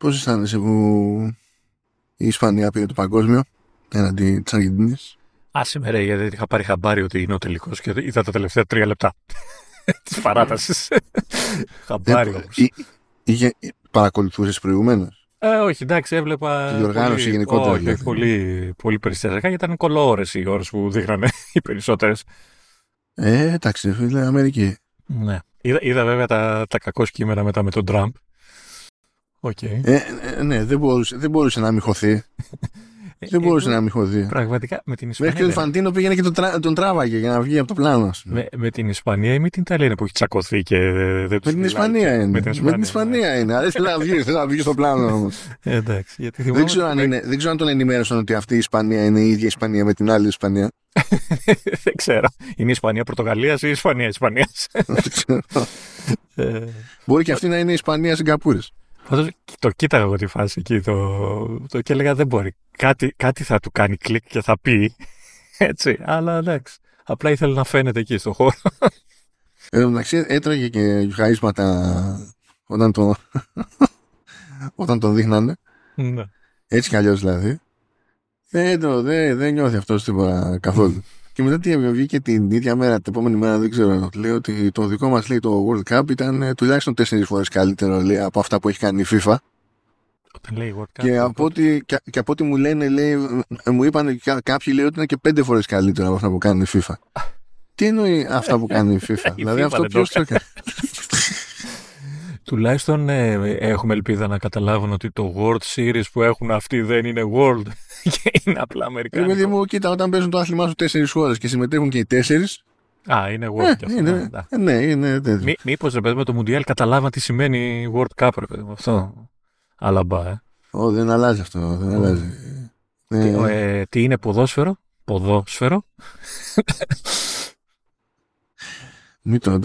πώς αισθάνεσαι που η Ισπανία πήρε το παγκόσμιο έναντι της Αργεντινής? Σήμερα γιατί είχα πάρει χαμπάρι ότι είναι ο τελικός και είδα τα τελευταία 3 λεπτά της παράτασης. Χαμπάρι όμως. Παρακολουθούσες προηγουμένως? Όχι, εντάξει, έβλεπα. Τη διοργάνωση γενικότερα. Όχι, δηλαδή. πολύ περιστατικά, γιατί ήταν κολόωρες οι ώρες που δείχνανε οι περισσότερες. Εντάξει, φίλε, Αμερική. Ναι. Είδα βέβαια τα κακό κείμενα μετά με τον Τραμπ. Okay. Ναι, δεν μπορούσε να αμυχωθεί. Δεν μπορούσε να αμυχωθεί. Πραγματικά με την Ισπανία. Μέχρι και ο Φαντίνο πήγαινε και τον τράβαγε για να βγει από το πλάνο. Με την Ισπανία ή με την Ιταλία είναι που έχει τσακωθεί και δεν του. Με την Ισπανία είναι. Με την Ισπανία είναι. Αλλά θέλει να βγει στο πλάνο όμως. Εντάξει. Γιατί δεν ξέρω αν τον ενημέρωσαν ότι αυτή η Ισπανία είναι η ίδια Ισπανία με την άλλη Ισπανία. Δεν ξέρω. Είναι η Ισπανία Πορτογαλίας ή η Ισπανία Ισπανίας. Μπορεί και αυτή να είναι η Ισπανία Σιγκαπούρης. Το κοίταγα εγώ τη φάση εκεί και έλεγα δεν μπορεί. Κάτι θα του κάνει κλικ και θα πει. Έτσι. Αλλά εντάξει. Απλά ήθελε να φαίνεται εκεί στο χώρο. Εντάξει, έτρωγε και χαΐσματα όταν τον δείχνανε. Ναι. Έτσι κι αλλιώς δηλαδή. Δεν νιώθει αυτός τίποτα καθόλου. Και μετά τι βγήκε την ίδια μέρα, την επόμενη μέρα, δεν ξέρω, λέει ότι το δικό μας, λέει, το World Cup ήταν τουλάχιστον 4 φορές καλύτερο, λέει, από αυτά που έχει κάνει η FIFA. Όταν λέει World Cup. Και από ό,τι μου λένε, λέει, μου είπαν κάποιοι, λέει, ότι είναι και 5 φορές καλύτερο από αυτά που κάνει η FIFA. Τι εννοεί αυτά που κάνει η FIFA? Δηλαδή αυτό ποιος το έκανε? Τουλάχιστον έχουμε ελπίδα να καταλάβουν ότι το World Series που έχουν αυτοί δεν είναι World και είναι απλά Αμερικάνικο. Παιδί μου, κοίτα, όταν παίζουν το άθλημά σου 4 χώρες και συμμετέχουν και οι 4. Είναι World κι αυτό. Ναι, είναι τέτοιο. Μήπως, ρε παιδί, με το Μουντιάλ καταλάβαν τι σημαίνει World Cup, ρε παιδί μου, αυτό. Αλλά δεν αλλάζει αυτό, δεν αλλάζει. Τι είναι ποδόσφαιρο? Ποδόσφαιρο. Μην το.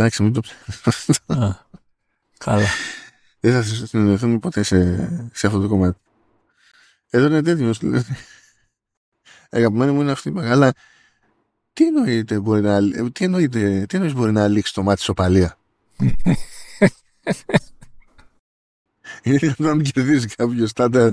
Καλά. Δεν θα συνεννοηθούμε ποτέ σε αυτό το κομμάτι. Εδώ είναι τέτοιο. Αγαπημένη μου είναι αυτή. Αλλά τι εννοείται μπορεί να λήξει το μάτι σοπαλία? Είναι δυνατόν να μην κερδίζει κάποιο στάντα?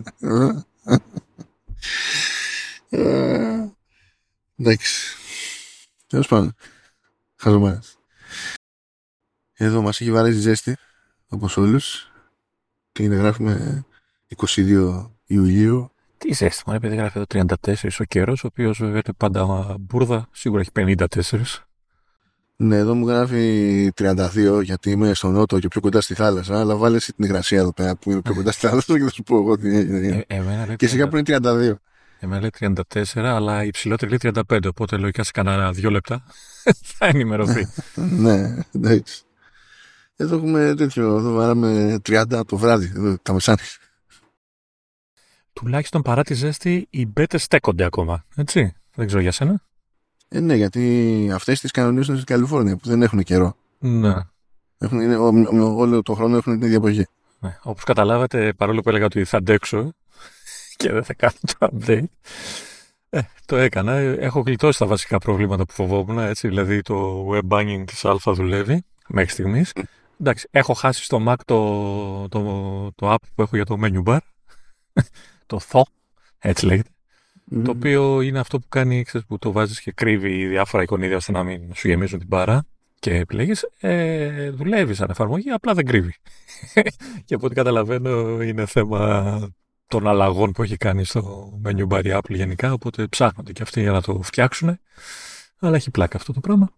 Εντάξει. Τέλος πάντων. Χαζομάρας. Εδώ μας έχει βαρέσει ζέστη, όπως όλους. Και γράφουμε 22 Ιουλίου. Τι ζέστη, μόνο επειδή γράφει εδώ 34 ο καιρός, ο οποίος βέβαια είναι πάντα μπουρδα, σίγουρα έχει 54. Ναι, εδώ μου γράφει 32 γιατί είμαι στο νότο και πιο κοντά στη θάλασσα, αλλά βάλε την υγρασία εδώ πέρα που είναι πιο κοντά στη θάλασσα και θα σου πω εγώ τι έγινε. Και σιγά που είναι 32. Εμένα λέει 34, αλλά η υψηλότερη λέει 35, οπότε λογικά σε κανένα 2 λεπτά θα ενημερωθεί. Ναι, εντάξει. Εδώ έχουμε τέτοιο, εδώ βάραμε 30 το βράδυ, εδώ τα μεσάνυχτα. Τουλάχιστον παρά τη ζέστη, οι μπέτες στέκονται ακόμα, έτσι. Δεν ξέρω για σένα. Ναι, γιατί αυτές τις κανονίζουν στην Καλιφόρνια που δεν έχουν καιρό. Ναι. Όλο το χρόνο έχουν την ίδια εποχή. Ναι. Όπως καταλάβατε, παρόλο που έλεγα ότι θα αντέξω και δεν θα κάνω το update, το έκανα. Έχω γλιτώσει τα βασικά προβλήματα που φοβόμουν, έτσι. Δηλαδή το web banging της Alpha δουλεύει μέχρι στιγμής. Εντάξει, έχω χάσει στο Mac το app που έχω για το menu bar. Το THO, έτσι λέγεται. Το οποίο είναι αυτό που κάνει, ξέρεις, που το βάζεις και κρύβει διάφορα εικονίδια ώστε να μην σου γεμίζουν την μπάρα και επιλέγεις. Δουλεύει σαν εφαρμογή, απλά δεν κρύβει. Και από ό,τι καταλαβαίνω είναι θέμα των αλλαγών που έχει κάνει στο menu bar η Apple γενικά, οπότε ψάχνονται και αυτοί για να το φτιάξουν. Αλλά έχει πλάκα αυτό το πράγμα.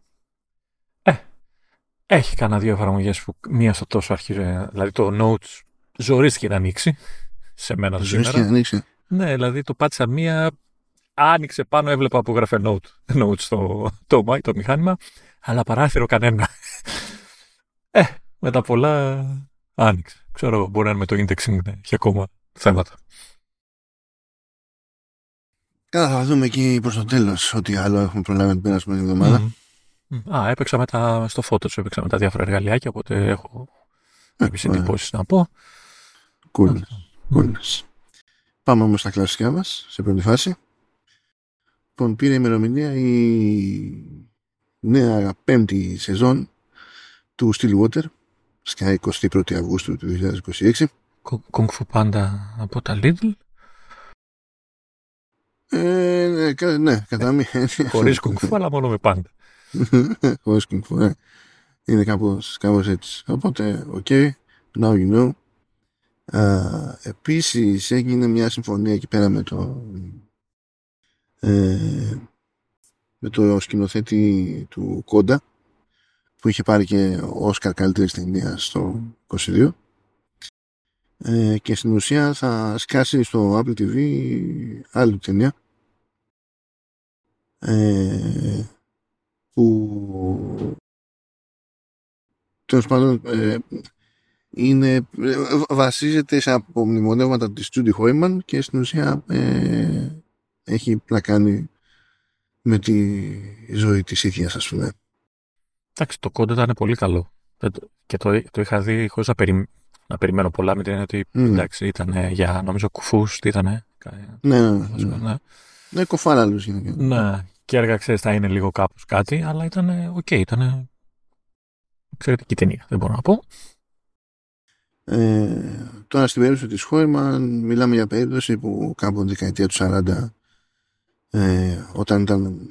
Έχει κάνα 2 εφαρμογές που μία στο τόσο αρχίζει. Δηλαδή το Notes ζορίστηκε να ανοίξει. Σε μένα σήμερα. Να ανοίξει. Ναι, δηλαδή το πάτησα μία. Άνοιξε πάνω, έβλεπα που γράφε Notes το μηχάνημα. Αλλά παράθυρο κανένα. Με τα πολλά άνοιξε. Ξέρω, μπορεί να είναι με το indexing, ναι, έχει ακόμα θέματα. Καλά, θα δούμε εκεί προς το τέλος ό,τι άλλο έχουμε προλάβει να περάσουμε την εβδομάδα. Έπαιξα στο Photoshop, έπαιξα με τα διάφορα εργαλειάκια, οπότε έχω κάποιες εντυπώσεις να πω. Coolness. Πάμε όμως στα κλασικά μας, σε πρώτη φάση. Λοιπόν, πήρε ημερομηνία η νέα 5η σεζόν του Stillwater, στα 21η Αυγούστου του 2026. Kung Fu Panda από τα Lidl. Ναι, κατά μία. Χωρίς Kung Fu, αλλά μόνο με πάντα. Χωρίς Kung Fu, είναι κάπως έτσι. Οπότε, ok, now you know. Επίσης έγινε μια συμφωνία εκεί πέρα με το σκηνοθέτη του Κόντα, που είχε πάρει και Όσκαρ καλύτερης ταινίας στο 22, και στην ουσία θα σκάσει στο Apple TV άλλη ταινία, που τέλος πάντων βασίζεται σε απομνημονεύματα της Judy Hoyman και στην ουσία έχει να κάνει με τη ζωή της ίδιας, ας πούμε. Εντάξει, το κόντα ήταν πολύ καλό. Και το είχα δει χωρίς να περιμένω πολλά, με την έννοια ότι εντάξει, ήταν για, νομίζω, κουφούς, τι ήτανε. Ναι, κοφάραλους. Ναι, και έργα, ξέρεις, θα είναι λίγο κάπως κάτι, αλλά ήταν οκ, ήταν εξαιρετική ταινία, δεν μπορώ να πω. Τώρα στην περίπτωση της Χόιμαν μιλάμε για περίπτωση που κάπου δεκαετία του 40, όταν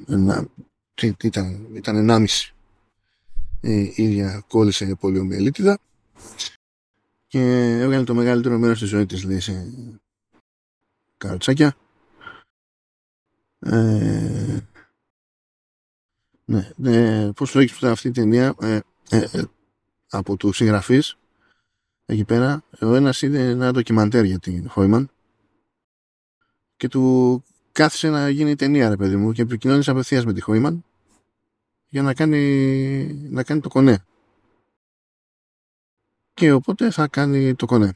ήταν 1,5, η ίδια κόλλησε πολιομιελίτιδα και έβγαλε το μεγαλύτερο μέρος της ζωής της, λέει, σε καροτσάκια. Ναι, πώς το έχεις αυτή η ταινία, από τους συγγραφείς εκεί πέρα, ο ένας είδε ένα ντοκιμαντέρ για την Χόιμαν και του κάθισε να γίνει ταινία, ρε παιδί μου, και επικοινώνησε απευθείας με τη Χόιμαν για να κάνει το κονέ. Και οπότε θα κάνει το κονέ.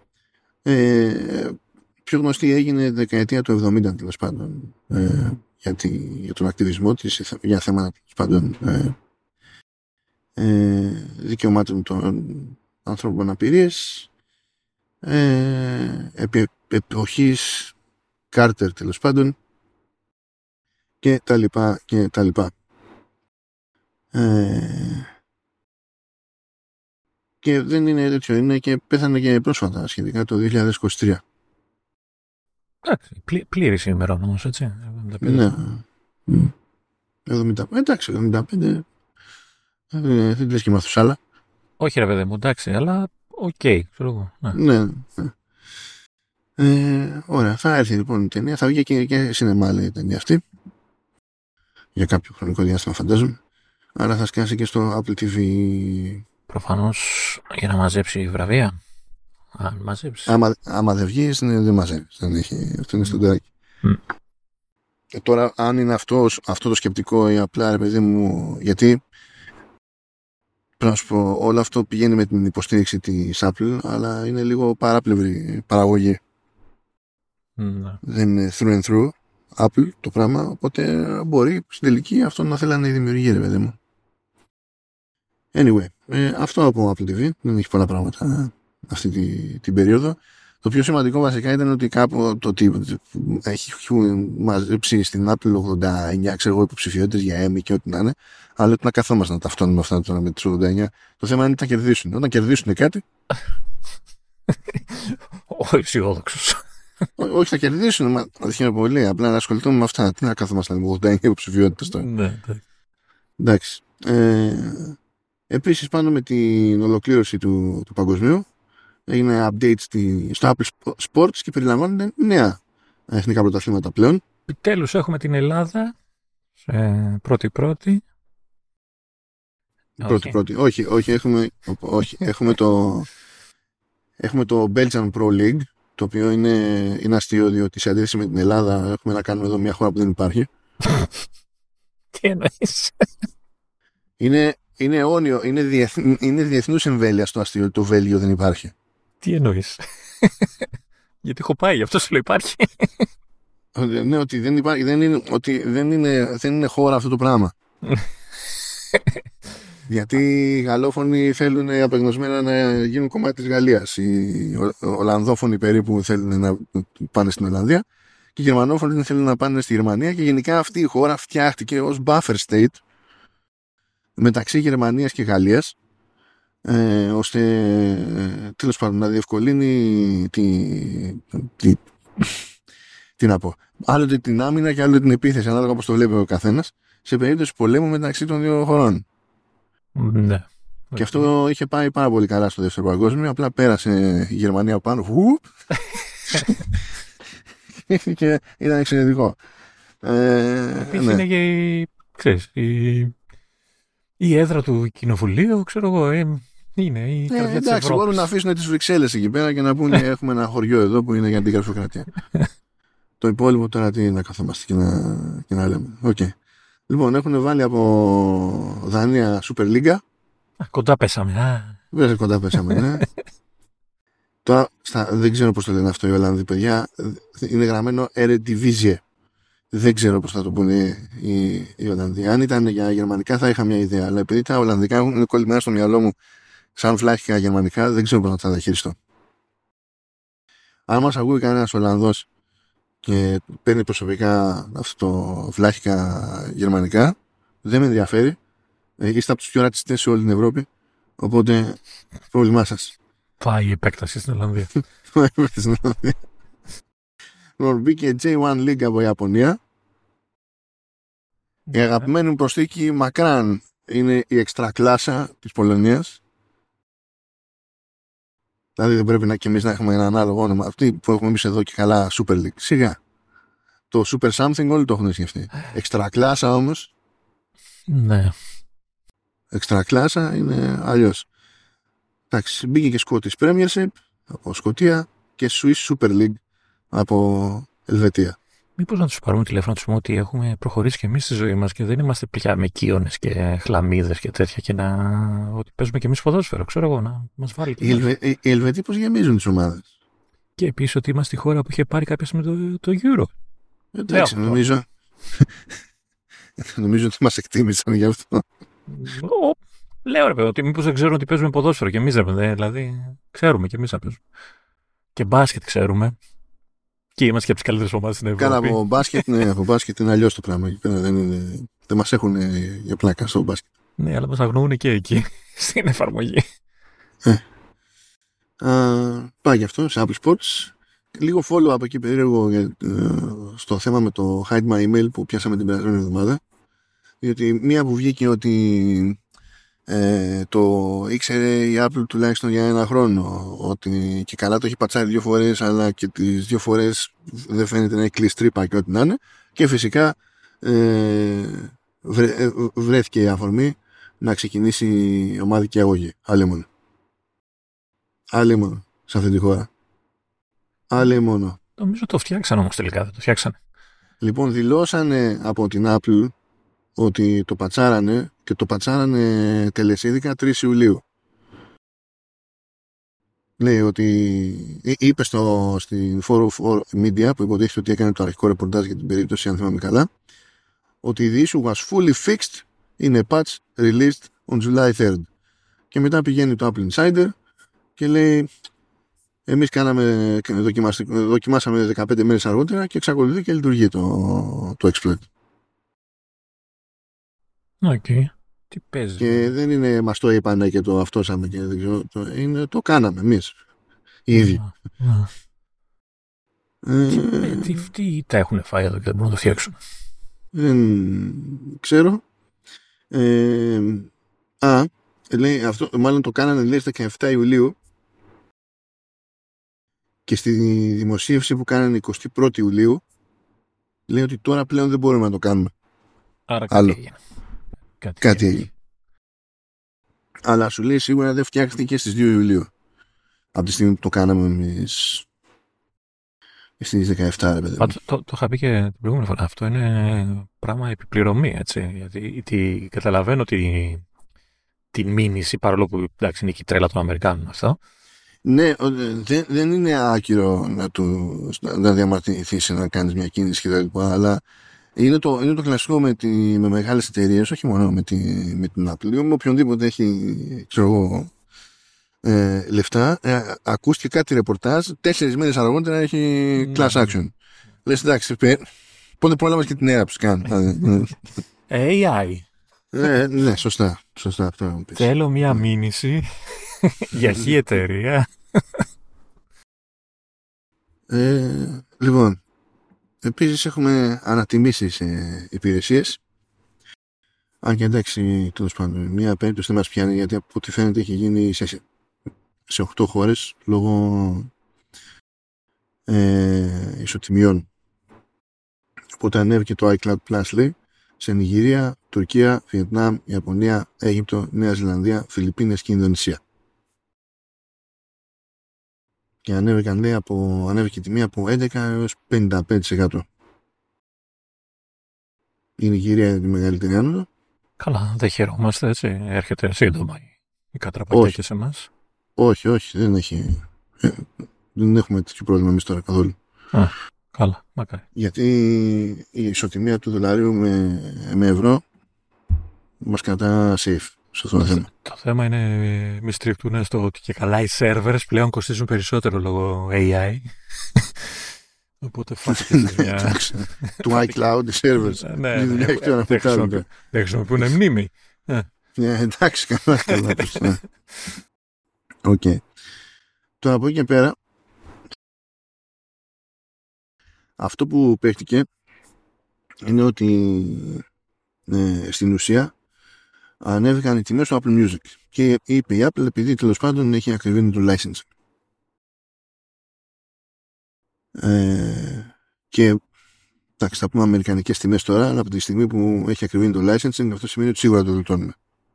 Πιο γνωστή έγινε δεκαετία του 70, τέλος πάντων, για τον ακτιβισμό της, για θέματα, τέλος πάντων, δικαιωμάτων των ανθρώπων με αναπηρίες, επί εποχής Κάρτερ, τέλος πάντων, και τα λοιπά και τα λοιπά. Και δεν είναι τέτοιο, είναι και πέθανε και πρόσφατα, σχετικά το 2023. Εντάξει, πλήρης ημερών όμως, έτσι. 75. Ναι. 75, εντάξει, 75. Δεν λες και μάθους άλλα. Όχι, ρε παιδί μου, εντάξει, αλλά οκ, ξέρω εγώ. Ναι. Ωραία, θα έρθει λοιπόν η ταινία, θα βγει και σινεμά, λέει, η ταινία αυτή, για κάποιο χρονικό διάστημα, φαντάζομαι. Άρα θα σκάσει και στο Apple TV. Προφανώς για να μαζέψει βραβεία. Αν μαζέψει. Άμα δεν βγεις, δεν μαζεύεις. Αυτό είναι στο τεράκι. Τώρα, αν είναι αυτό το σκεπτικό ή απλά, ρε παιδί μου, γιατί πρέπει να σου πω, όλο αυτό πηγαίνει με την υποστήριξη της Apple, αλλά είναι λίγο παράπλευρη παραγωγή. Δεν είναι through and through Apple το πράγμα, οπότε μπορεί στην τελική αυτό να θέλανε οι δημιουργοί, ρε παιδί μου. Anyway, αυτό από Apple TV, δεν έχει πολλά πράγματα αυτή την περίοδο. Το πιο σημαντικό βασικά ήταν ότι κάπου το ότι έχει μαζέψει στην Apple 89, ξέρω εγώ, υποψηφιότητες για Emmy και ό,τι να είναι, αλλά ότι να καθόμαστε να ταυτώνουμε αυτά τώρα με τις 89. Το θέμα είναι ότι θα κερδίσουν. Όταν κερδίσουν κάτι. Όχι αισιόδοξος. Όχι, θα κερδίσουν. Μα δεν πολύ. Απλά να ασχοληθούμε με αυτά. Τι να κάθομαστε με 89 υποψηφιότητες τώρα. Ναι, εντάξει. Επίσης, πάνω με την ολοκλήρωση του παγκοσμίου, έγινε update στο Apple Sports και περιλαμβάνονται νέα εθνικά πρωταθλήματα πλέον. Επιτέλους έχουμε την Ελλάδα σε πρώτη-πρώτη. Πρώτη. Όχι, έχουμε το Belgian Pro League, το οποίο είναι αστείο, διότι σε αντίθεση με την Ελλάδα έχουμε να κάνουμε εδώ μια χώρα που δεν υπάρχει. Τι εννοείς? Είναι αιώνιο, είναι διεθνούς εμβέλεια στο αστείο, το Βέλγιο δεν υπάρχει. Τι εννοείς? Γιατί έχω πάει, γι' αυτό σου λέω υπάρχει. Ναι, ότι δεν υπάρχει, δεν είναι χώρα αυτό το πράγμα. Γιατί οι γαλλόφωνοι θέλουν απεγνωσμένα να γίνουν κομμάτι της Γαλλίας. Οι Ολλανδόφωνοι περίπου θέλουν να πάνε στην Ολλανδία και οι Γερμανόφωνοι θέλουν να πάνε στη Γερμανία, και γενικά αυτή η χώρα φτιάχτηκε ως buffer state μεταξύ Γερμανίας και Γαλλίας, ώστε τέλος πάντων να διευκολύνει τι να πω, άλλοτε την άμυνα και άλλοτε την επίθεση, ανάλογα όπως το βλέπει ο καθένας, σε περίπτωση πολέμου μεταξύ των δύο χωρών. Ναι. Και αυτό είχε πάει πάρα πολύ καλά στο Δεύτερο Παγκόσμιο. Απλά πέρασε η Γερμανία πάνω. Και ήταν εξαιρετικό. Επίσης είναι και η έδρα του κοινοβουλίου, ξέρω εγώ, είναι η καρδιά της εντάξει, Ευρώπης. μπορούν να αφήσουν τις Βρυξέλλες εκεί πέρα και να πούνε έχουμε ένα χωριό εδώ που είναι για την γραφειοκρατία. Το υπόλοιπο τώρα τι να καθόμαστε και να λέμε. Okay. Λοιπόν, έχουν βάλει από Δανία Super League. Κοντά πέσαμε. Βέβαια κοντά πέσαμε, ναι. Τώρα, δεν ξέρω πώς το λένε αυτό οι Ολλανδοί, παιδιά. Είναι γραμμένο Eredivisie. Δεν ξέρω πώς θα το πούνε οι Ολλανδοί. Αν ήταν για γερμανικά θα είχα μια ιδέα. Αλλά επειδή τα Ολλανδικά έχουν κολλημένα στο μυαλό μου σαν φλάχικα γερμανικά, δεν ξέρω πώς να τα διαχειριστώ. Αν μας ακούει κανένας Ολλανδός και παίρνει προσωπικά αυτό το φλάχικα γερμανικά, δεν με ενδιαφέρει. Είστε από τους πιο ρατσιστές σε όλη την Ευρώπη. Οπότε, πρόβλημά σας. Πάει η επέκταση στην Ολλανδία. Μπήκε J1 League από Ιαπωνία. Η αγαπημένη μου προσθήκη μακράν είναι η εξτρακλάσα της Πολωνίας. Δηλαδή δεν πρέπει και εμείς να έχουμε ένα ανάλογο όνομα. Αυτή που έχουμε εμείς εδώ και καλά Super League. Σιγά. Το Super Something όλοι το έχουν σκεφτεί. Εξτρακλάσα όμως. Ναι. Εξτρακλάσα είναι αλλιώς. Εντάξει, μπήκε και Scottish Premiership από Σκωτία και Swiss Super League από Ελβετία. Μήπως να τους πάρουμε τηλέφωνο να τους πούμε ότι έχουμε προχωρήσει και εμείς στη ζωή μας και δεν είμαστε πια με κύονες και χλαμίδες και τέτοια και ότι παίζουμε και εμείς ποδόσφαιρο, ξέρω εγώ, να μας βάλει. Οι Ελβετοί πώς γεμίζουν τις ομάδες. Και επίσης ότι είμαστε η χώρα που είχε πάρει κάποια στιγμή το Euro. Εντάξει, νομίζω ότι μας εκτίμησαν γι' αυτό. Λέω ρε παιδί, ότι μήπως δεν ξέρουν ότι παίζουμε ποδόσφαιρο και εμείς δηλαδή ξέρουμε και εμείς να παίζουμε. Και μπάσκετ ξέρουμε. Και είμαστε και από τις καλύτερες ομάδες στην Ευρώπη. Κάνα από μπάσκετ, ναι, από μπάσκετ είναι αλλιώς το πράγμα. Δεν μας έχουν για πλάκα στο μπάσκετ. Ναι, αλλά μας αγνοούν και εκεί, στην εφαρμογή. Πάει γι' αυτό, σε Apple Sports. Λίγο follow-up εκεί περίεργο στο θέμα με το Hide My Email που πιάσαμε την περασμένη εβδομάδα. Διότι μία που βγήκε ότι το ήξερε η Apple τουλάχιστον για ένα χρόνο ότι και καλά το έχει πατσάρει 2 φορές αλλά και τις 2 φορές δεν φαίνεται να έχει κλείσει τρύπα και ό,τι να είναι και φυσικά βρέθηκε η αφορμή να ξεκινήσει η ομάδικη αγωγή. Άλλη μόνο σε αυτή τη χώρα. Άλλη μόνο. Νομίζω το φτιάξαν όμως τελικά, δεν το φτιάξανε. Λοιπόν, δηλώσανε από την Apple ότι το πατσάρανε και το πατσάρανε τελεσίδικα 3 Ιουλίου. Λέει ότι είπε στην 404 Media που υποτίθεται ότι έκανε το αρχικό ρεπορτάζ για την περίπτωση, αν θυμάμαι καλά, ότι the issue was fully fixed in a patch released on July 3rd. Και μετά πηγαίνει το Apple Insider και λέει εμείς δοκιμάσαμε 15 μέρες αργότερα και εξακολουθεί και λειτουργεί το exploit. Okay. Τι παίζει. Και δεν είναι μας το είπανε και το αυτόσαμε και δεν ξέρω, το κάναμε εμείς οι ίδιοι. Τι τα έχουν φάει εδώ και δεν μπορούν να το φτιάξουν. Δεν ξέρω. Λέει αυτό, μάλλον το κάνανε λέει 17 Ιουλίου και στη δημοσίευση που κάνανε 21 Ιουλίου λέει ότι τώρα πλέον δεν μπορούμε να το κάνουμε. Άρα κάτι έγινε. Κάτι έγινε. Αλλά σου λέει σίγουρα δεν φτιάχτηκε στις 2 Ιουλίου. Από τη στιγμή που το κάναμε εμείς στις 17, ρε παιδί. Το είχα πει και την προηγούμενη φορά. Αυτό είναι πράγμα επιπληρωμή, έτσι. Γιατί καταλαβαίνω την μήνυση, παρόλο που εντάξει, είναι και η τρέλα των Αμερικάνων αυτό. Ναι, δεν είναι άκυρο να διαμαρτυρηθείς να κάνεις μια κίνηση και τα λοιπά, αλλά είναι το κλασικό με μεγάλες εταιρείες, όχι μόνο με την Apple, με οποιονδήποτε έχει, ξέρω εγώ, λεφτά, ακούστηκε κάτι ρεπορτάζ, 4 μέρες αργότερα έχει class action. Λες εντάξει, πότε πρόλαβες και την έρευνα που κάνουν. AI. Ναι, σωστά. Σωστά αυτό να μου πεις. Θέλω μία μήνυση για χή εταιρεία. Λοιπόν, επίσης έχουμε ανατιμήσει σε υπηρεσίες. Αν και εντάξει, τέλος πάντων, μία περίπτωση δεν μας πιάνει, γιατί από ό,τι φαίνεται έχει γίνει σε 8 χώρες λόγω ισοτιμιών. Οπότε ανέβηκε το iCloud Plus, λέει, σε Νιγηρία, Τουρκία, Βιετνάμ, Ιαπωνία, Αίγυπτο, Νέα Ζηλανδία, Φιλιππίνες και Ινδονησία. Και ανέβηκε η τιμή από 11% έως 55%. Η Νιγηρία είναι τη μεγαλύτερη άνοδο. Καλά, δεν χαιρόμαστε, έτσι. Έρχεται σύντομα η κατραπακιά και σε εμάς. Όχι, δεν έχουμε τέτοιο πρόβλημα εμείς τώρα καθόλου. Καλά, μακάρι. Γιατί η ισοτιμία του δολαρίου με ευρώ μας κρατά safe σε αυτό το θέμα. Το θέμα είναι μη στριφτούν στο ότι και καλά οι servers πλέον κοστίζουν περισσότερο λόγω AI. Οπότε φάσκε μια... Του iCloud, οι servers. Ναι, δεν χρησιμοποιούν μνήμη. Εντάξει, καλά. Οκ. Τώρα από εκεί και πέρα, αυτό που παίχτηκε είναι ότι στην ουσία ανέβηκαν οι τιμές του Apple Music και είπε η Apple, επειδή τέλος πάντων έχει ακριβήνει το licensing. Και εντάξει, θα πούμε αμερικανικές τιμές τώρα, αλλά από τη στιγμή που έχει ακριβήνει το licensing, αυτό σημαίνει ότι σίγουρα το γλιτώνουμε.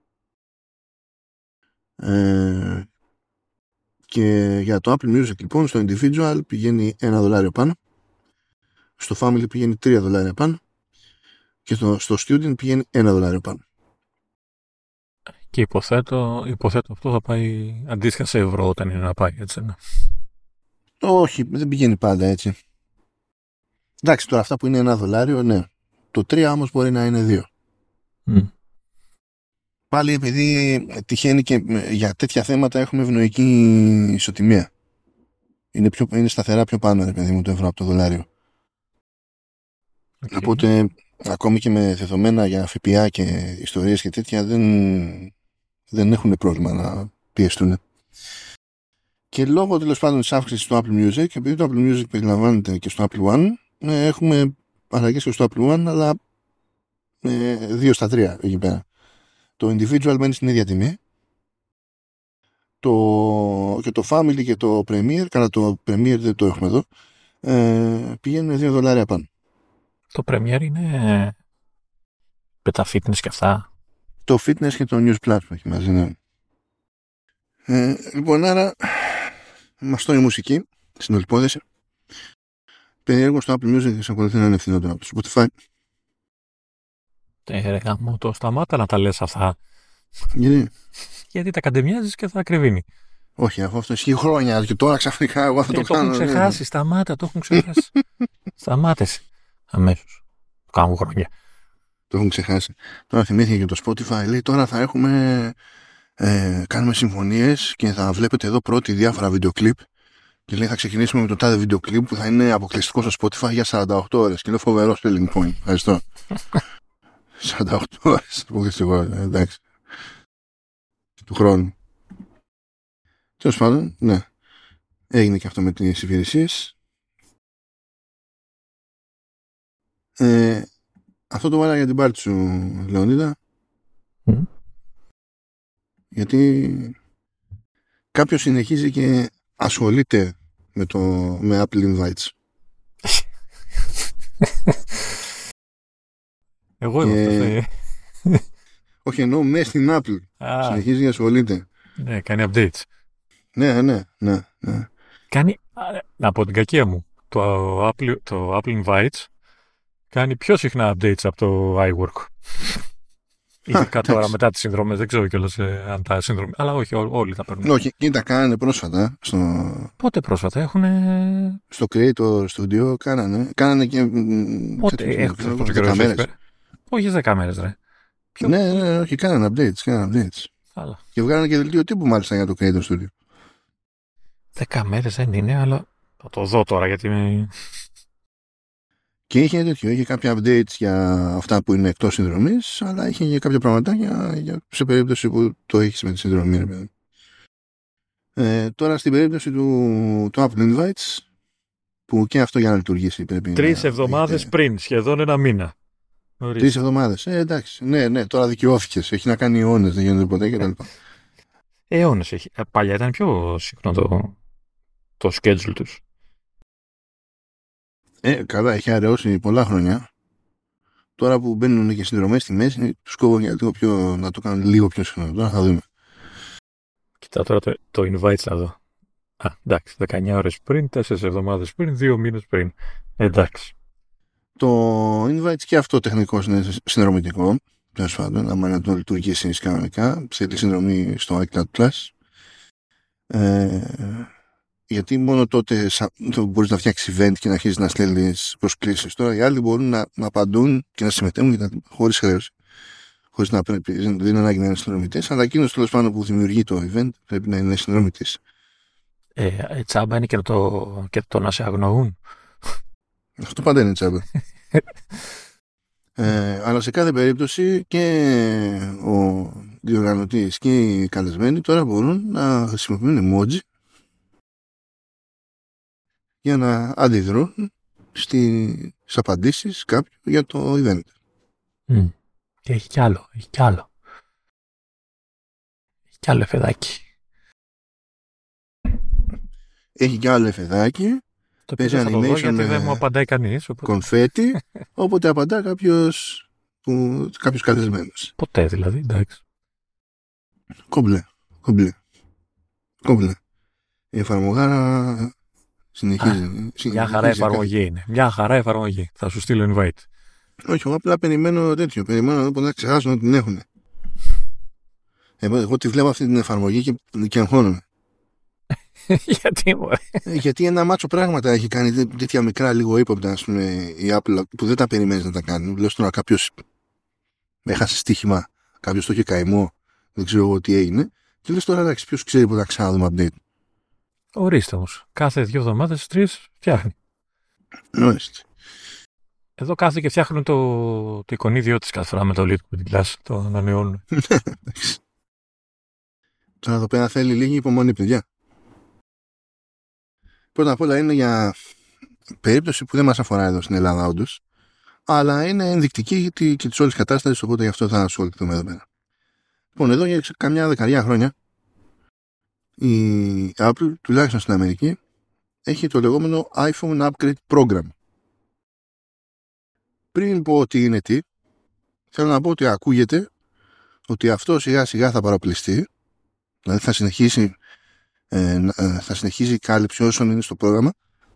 Και για το Apple Music λοιπόν, στο individual πηγαίνει $1 πάνω, στο family πηγαίνει $3 πάνω και στο student πηγαίνει $1 πάνω. Και υποθέτω αυτό θα πάει αντίστοιχα σε ευρώ όταν είναι να πάει, έτσι, ναι. Όχι, δεν πηγαίνει πάντα έτσι. Εντάξει, τώρα αυτά που είναι $1, ναι. Το 3 όμως μπορεί να είναι 2. Πάλι επειδή τυχαίνει και για τέτοια θέματα έχουμε ευνοϊκή ισοτιμία. Είναι σταθερά πιο πάνω, παιδί μου, το ευρώ από το δολάριο. Okay. Οπότε ακόμη και με δεδομένα για ΦΠΑ και ιστορίες και τέτοια δεν έχουν πρόβλημα να πιεστούν. Και λόγω τέλος πάντων της αύξησης του Apple Music, επειδή το Apple Music περιλαμβάνεται και στο Apple One, έχουμε αλλαγές και στο Apple One, αλλά 2 στα 3 εκεί πέρα. Το individual μένει στην ίδια τιμή. Και το family και το premier, καλά το premier δεν το έχουμε εδώ, πηγαίνουν $2 πάνω. Το premier είναι με τα fitness και αυτά. Το fitness και το news plus που έχει μαζί, ναι. Λοιπόν, άρα μας η μουσική στην όλη υπόθεση. Περίεργο στο Apple Music εξακολουθεί να είναι φθηνότερο από το Spotify. Γάμο, το σταμάτα να τα λες αυτά. Γιατί τα καντεμιάζεις και θα ακριβίνει. Όχι, αφού αυτό ισχύει χρόνια και τώρα ξαφνικά εγώ θα το κάνω. Το έχουν ξεχάσει, σταμάτα, το έχουν ξεχάσει. Σταμάτησε αμέσως. Το κάνουν χρόνια. Το έχουν ξεχάσει. Τώρα θυμήθηκε και το Spotify, λέει τώρα θα κάνουμε συμφωνίες και θα βλέπετε εδώ πρώτοι διάφορα βίντεο κλιπ και λέει θα ξεκινήσουμε με το τάδε βίντεο κλιπ που θα είναι αποκλειστικό στο Spotify για 48 ώρες και είναι φοβερό selling point. Ευχαριστώ. 48 ώρες αποκλειστικό, εντάξει. Του χρόνου. Τέλος πάντων, ναι. Έγινε και αυτό με τις υπηρεσίες. Αυτό το βάλα για την πάρτι σου, Λεωνίδα. Γιατί κάποιος συνεχίζει και ασχολείται με Apple Invites. Εγώ είμαι αυτό. Όχι, εννοώ μέσα στην Apple. Συνεχίζει και ασχολείται. Ναι, κάνει updates. Ναι. Κάνει, να πω την κακία μου, το Apple Invites κάνει πιο συχνά updates από το iWork. Ειδικά τώρα μετά τις συνδρομές, δεν ξέρω κιόλας αν τα συνδρομές, αλλά όχι, όλοι τα παίρνουν. Όχι, και τα κάνανε πρόσφατα. Πότε πρόσφατα, έχουνε... Στο Creator Studio κάνανε και... Πότε, έχουν πόσο καιρό έχεις. Όχι 10 μέρες, ρε. Ναι, όχι, κάνανε updates. Αλλά. Και βγάλανε και δελτίο τύπου μάλιστα για το Creator Studio. 10 μέρες δεν είναι, αλλά θα το δω τώρα γιατί Και είχε κάποια updates για αυτά που είναι εκτός συνδρομής, αλλά είχε και κάποια πραγματάκια σε περίπτωση που το έχεις με τη συνδρομή. Τώρα στην περίπτωση του Apple Invites, που και αυτό για να λειτουργήσει πρέπει 3 εβδομάδες πριν, σχεδόν ένα μήνα. 3 εβδομάδες. Εντάξει. Ναι, τώρα δικαιώθηκες. Έχει να κάνει αιώνες, δεν γίνεται ποτέ κτλ. Αιώνες έχει. Παλιά ήταν πιο συχνό το schedule τους. Καλά, έχει αραιώσει πολλά χρόνια. Τώρα που μπαίνουν και συνδρομές στη μέση, τους κόβω για λίγο πιο, να το κάνουν λίγο πιο συχνό. Τώρα θα δούμε. Κοιτά τώρα το invites να δω. Εντάξει, 19 ώρες πριν, 4 εβδομάδες πριν, 2 μήνες πριν. Εντάξει. Το invites και αυτό τεχνικώς είναι συνδρομητικό. Τέλος πάντων, άμα να το λειτουργήσει κανονικά, θέλει συνδρομή στο iCloud Plus. Γιατί μόνο τότε μπορείς να φτιάξεις event και να αρχίσεις να στέλνεις προσκλήσεις. Τώρα οι άλλοι μπορούν να απαντούν και να συμμετέχουν χωρίς χρέωση. Χωρίς να πρέπει, δεν είναι ανάγκη να είναι συνδρομητές, αλλά εκείνος τέλος πάντων που δημιουργεί το event πρέπει να είναι συνδρομητής. Τσάμπα είναι και το να σε αγνοούν. Αυτό πάντα είναι τσάμπα. Αλλά σε κάθε περίπτωση και ο διοργανωτής και οι καλεσμένοι τώρα μπορούν να χρησιμοποιούν emoji για να αντιδρούν στις απαντήσεις κάποιου για το event. Και έχει κι άλλο. Έχει κι άλλο εφεδάκι. Έχει κι άλλο εφεδάκι. Το οποίο θα το δω γιατί δεν μου απαντάει κανείς. Κονφέτι, όποτε απαντά κάποιος καλεσμένος. Ποτέ δηλαδή, εντάξει. Κόμπλε. Η εφαρμογάρα συνεχίζει. Μια χαρά εφαρμογή είναι. Μια χαρά εφαρμογή. Θα σου στείλω invite. Όχι, εγώ απλά περιμένω τέτοιο. Περιμένω να δω να ξεχάσουν ότι την έχουν. Εγώ τη βλέπω αυτή την εφαρμογή και αγχώνομαι. Γιατί μωρέ. Γιατί ένα μάτσο πράγματα έχει κάνει τέτοια μικρά λίγο ύποπτα, ας πούμε, η Apple που δεν τα περιμένεις να τα κάνει. Λέω τώρα κάποιος έχασε στοίχημα, κάποιος το είχε καημό, δεν ξέρω εγώ τι έγινε. Και λες τώρα εντάξει, ποιος ξέρει που θα ξαναδούμε update. Ορίστε όμως. Κάθε 2 εβδομάδες, 3 φτιάχνει. Ορίστε. Εδώ κάθεται και φτιάχνουν το εικονίδιό της κάθε φορά με το Liquid Glass. Το ανανεώνουν. Τώρα εδώ πέρα θέλει λίγη υπομονή, παιδιά. Πρώτα απ' όλα είναι για περίπτωση που δεν μας αφορά εδώ στην Ελλάδα όντως, αλλά είναι ενδεικτική και της όλης κατάστασης, οπότε γι' αυτό θα ασχοληθούμε εδώ πέρα. Λοιπόν, εδώ για καμιά δεκαριά χρόνια η Apple, τουλάχιστον στην Αμερική, έχει το λεγόμενο iPhone Upgrade Program. Πριν πω τι είναι τι, θέλω να πω ότι ακούγεται ότι αυτό σιγά σιγά θα παραπληστεί, δηλαδή θα συνεχίσει η κάλυψη όσων είναι στο πρόγραμμα,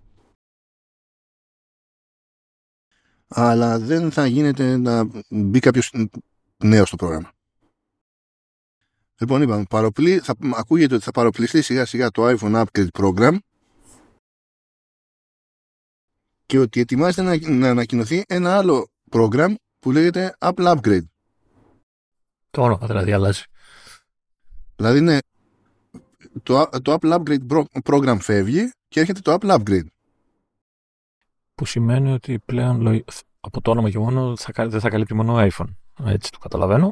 αλλά δεν θα γίνεται να μπει κάποιος νέος στο πρόγραμμα. Λοιπόν, είπαμε, ακούγεται ότι θα παροπληστεί σιγά σιγά το iPhone Upgrade Program και ότι ετοιμάζεται να ανακοινωθεί ένα άλλο program που λέγεται Apple Upgrade. Το όνομα δηλαδή αλλάζει. Δηλαδή είναι το Apple Upgrade Program φεύγει και έρχεται το Apple Upgrade. Που σημαίνει ότι πλέον από το όνομα και μόνο δεν θα καλύπτει μόνο iPhone. Έτσι το καταλαβαίνω.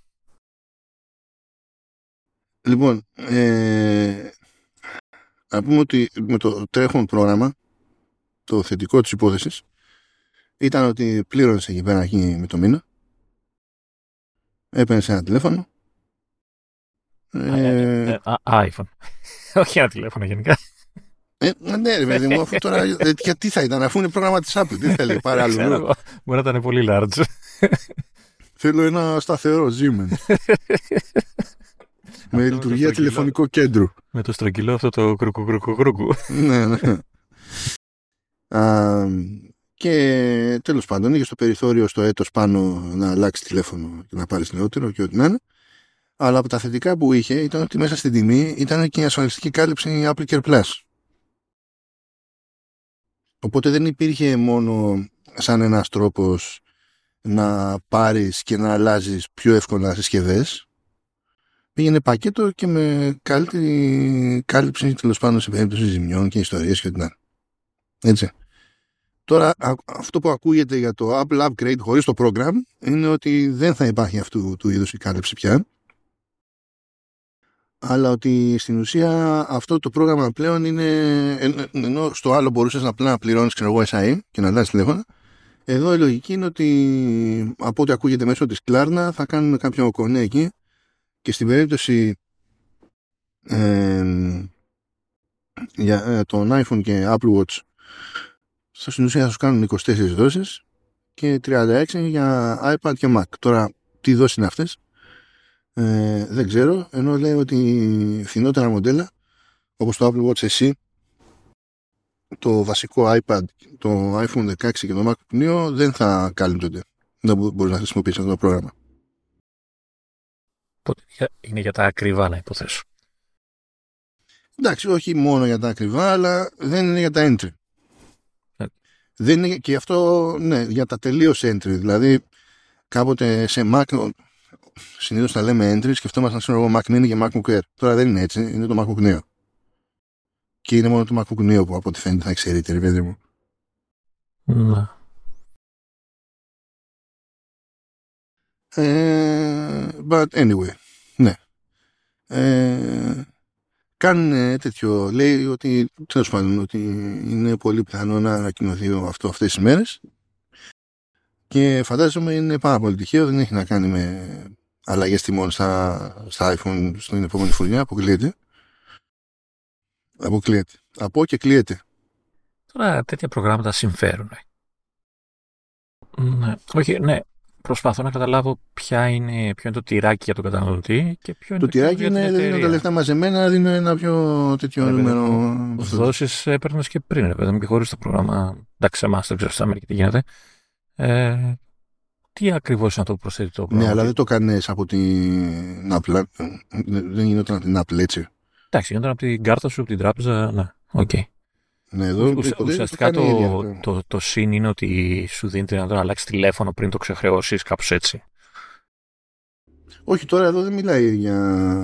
Λοιπόν, να πούμε ότι με το τρέχον πρόγραμμα το θετικό της υπόθεσης ήταν ότι πλήρωνες εκεί πέρα εκεί με το μήνα, έπαιρνες ένα τηλέφωνο, iPhone. Όχι ένα τηλέφωνο γενικά. Ναι ρε παιδί μου, αφού τώρα γιατί θα ήταν, αφού είναι πρόγραμμα της Apple, τι θέλει πάρε άλλο. Μπορεί να ήταν πολύ large. Θέλω ένα σταθερό Siemens με λειτουργία τηλεφωνικό κέντρο. Με το στρογγυλό αυτό το κρουκου. Ναι. Και τέλος πάντων είχε στο περιθώριο στο έτος πάνω να αλλάξει τηλέφωνο και να πάρεις νεότερο και ό,τι να είναι. Αλλά από τα θετικά που είχε ήταν ότι μέσα στην τιμή ήταν και η ασφαλιστική κάλυψη Apple Care Plus. Οπότε δεν υπήρχε μόνο σαν ένας τρόπος να πάρεις και να αλλάζεις πιο εύκολα συσκευές. Πήγαινε πακέτο και με καλύτερη κάλυψη τέλος πάντων σε περίπτωση ζημιών και ιστορίες και ό,τι να είναι. Έτσι. Τώρα, αυτό που ακούγεται για το Apple Upgrade χωρίς το program είναι ότι δεν θα υπάρχει αυτού του είδους η κάλυψη πια. Αλλά ότι στην ουσία αυτό το πρόγραμμα πλέον είναι, ενώ στο άλλο μπορούσες απλά να πληρώνεις SAE και να δώσεις τηλέφωνα, εδώ η λογική είναι ότι από ό,τι ακούγεται μέσω της Klarna θα κάνουν κάποιο κονέ εκεί και στην περίπτωση για τον iPhone και Apple Watch στην ουσία θα σου κάνουν 24 δόσεις και 36 για iPad και Mac. Τώρα τι δόσεις είναι αυτές δεν ξέρω, ενώ λέει ότι φθηνότερα μοντέλα όπως το Apple Watch SE, το βασικό iPad, το iPhone 16 και το MacBook Neo δεν θα κάλυπτονται. Δεν μπορείς να χρησιμοποιήσεις αυτό το πρόγραμμα. Είναι για τα ακριβά, να υποθέσω. Εντάξει, όχι μόνο για τα ακριβά, αλλά δεν είναι για τα entry. Δεν είναι και αυτό, ναι, για τα τελείως entry. Δηλαδή, κάποτε σε Mac, συνήθως τα λέμε entry, σκεφτόμασταν ξέρω εγώ Mac Mini και MacBook Air. Τώρα δεν είναι έτσι, είναι το MacBook Neo. Και είναι μόνο το MacBook Neo που από ό,τι φαίνεται θα εξαιρείται, ρε παιδί μου. Ναι. But anyway, ναι. Κάνουν τέτοιο, λέει ότι τέλος πάντων ότι είναι πολύ πιθανό να ανακοινωθεί αυτό αυτές τις μέρες και φαντάζομαι είναι πάρα πολύ τυχαίο, δεν έχει να κάνει με αλλαγές τιμών στα iPhone στην επόμενη χρονιά, αποκλείεται. Από και κλείεται. Τώρα τέτοια προγράμματα συμφέρουν. Ναι. Όχι, ναι. Προσπαθώ να καταλάβω ποιο είναι το τυράκι για τον καταναλωτή και ποιο είναι το τυράκι είναι δεν είναι τα λεφτά μαζεμένα, δίνω ένα πιο τέτοιο νούμερο. Δόσεις έπαιρνες και πριν, βέβαια, και χωρίς το πρόγραμμα. Εντάξει, σε εμάς δεν ξέρω στην Αμερική τι γίνεται. Τι ακριβώς είναι αυτό που προσθέτει το πρόγραμμα? Ναι, αλλά δεν το κάνεις από την Apple. Δεν γινόταν από την Apple, έτσι. Εντάξει, γινόταν από την κάρτα σου, από την τράπεζα. Ναι, οκ. Okay. Ναι, εδώ ουσιαστικά το συν είναι ότι σου δίνει να τον αλλάξει τηλέφωνο πριν το ξεχρεώσεις, κάπως έτσι. Όχι, τώρα εδώ δεν μιλάει για...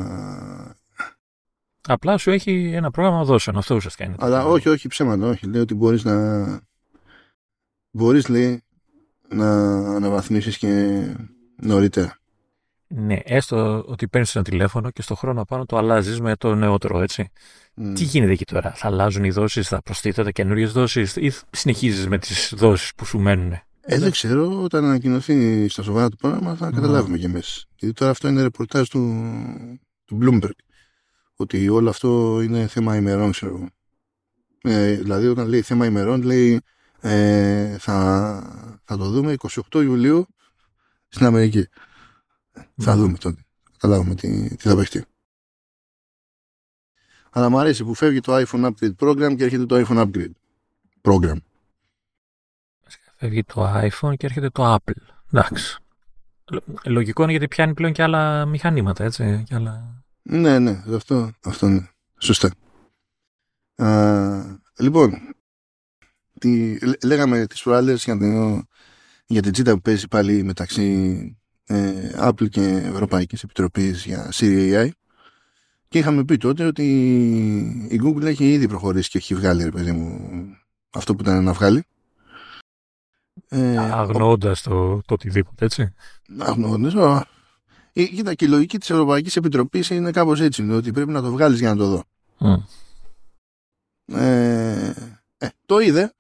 Απλά σου έχει ένα πρόγραμμα δώσεων, αυτό ουσιαστικά είναι. Αλλά όχι ψέματα, όχι. Λέει ότι μπορείς λέει να αναβαθμίσεις και νωρίτερα. Ναι, έστω ότι παίρνεις ένα τηλέφωνο και στο χρόνο πάνω το αλλάζεις με το νεότερο, έτσι. Τι γίνεται εκεί τώρα? Θα αλλάζουν οι δόσεις, θα προστίθεται καινούριες δόσεις ή συνεχίζεις με τις δόσεις που σου μένουν? Δεν ξέρω, όταν ανακοινωθεί στα σοβαρά το πρόγραμμα θα καταλάβουμε κι εμείς. Γιατί τώρα αυτό είναι ρεπορτάζ του Bloomberg. Ότι όλο αυτό είναι θέμα ημερών, ξέρω. Δηλαδή όταν λέει θέμα ημερών, λέει θα το δούμε 28 Ιουλίου στην Αμερική. Θα δούμε τότε. Καταλάβουμε τι θα παιχτεί. Αλλά μου αρέσει που φεύγει το iPhone Upgrade Program και έρχεται το iPhone Upgrade Program. Φεύγει το iPhone και έρχεται το Apple. Εντάξει. Λογικό είναι γιατί πιάνει πλέον και άλλα μηχανήματα, έτσι. Και άλλα... Ναι, αυτό είναι. Σωστά. Λοιπόν, λέγαμε τις προάλλες για την τσίτα που παίζει πάλι μεταξύ Apple και Ευρωπαϊκής Επιτροπής για Siri AI. Και είχαμε πει τότε ότι η Google έχει ήδη προχωρήσει και έχει βγάλει, ρε παιδί μου, αυτό που ήταν να βγάλει. Αγνοώντας το οτιδήποτε, έτσι. Αγνοώντας. Κοίτα, και η λογική της Ευρωπαϊκής Επιτροπής είναι κάπως έτσι, ότι πρέπει να το βγάλεις για να το δω. Το είδε.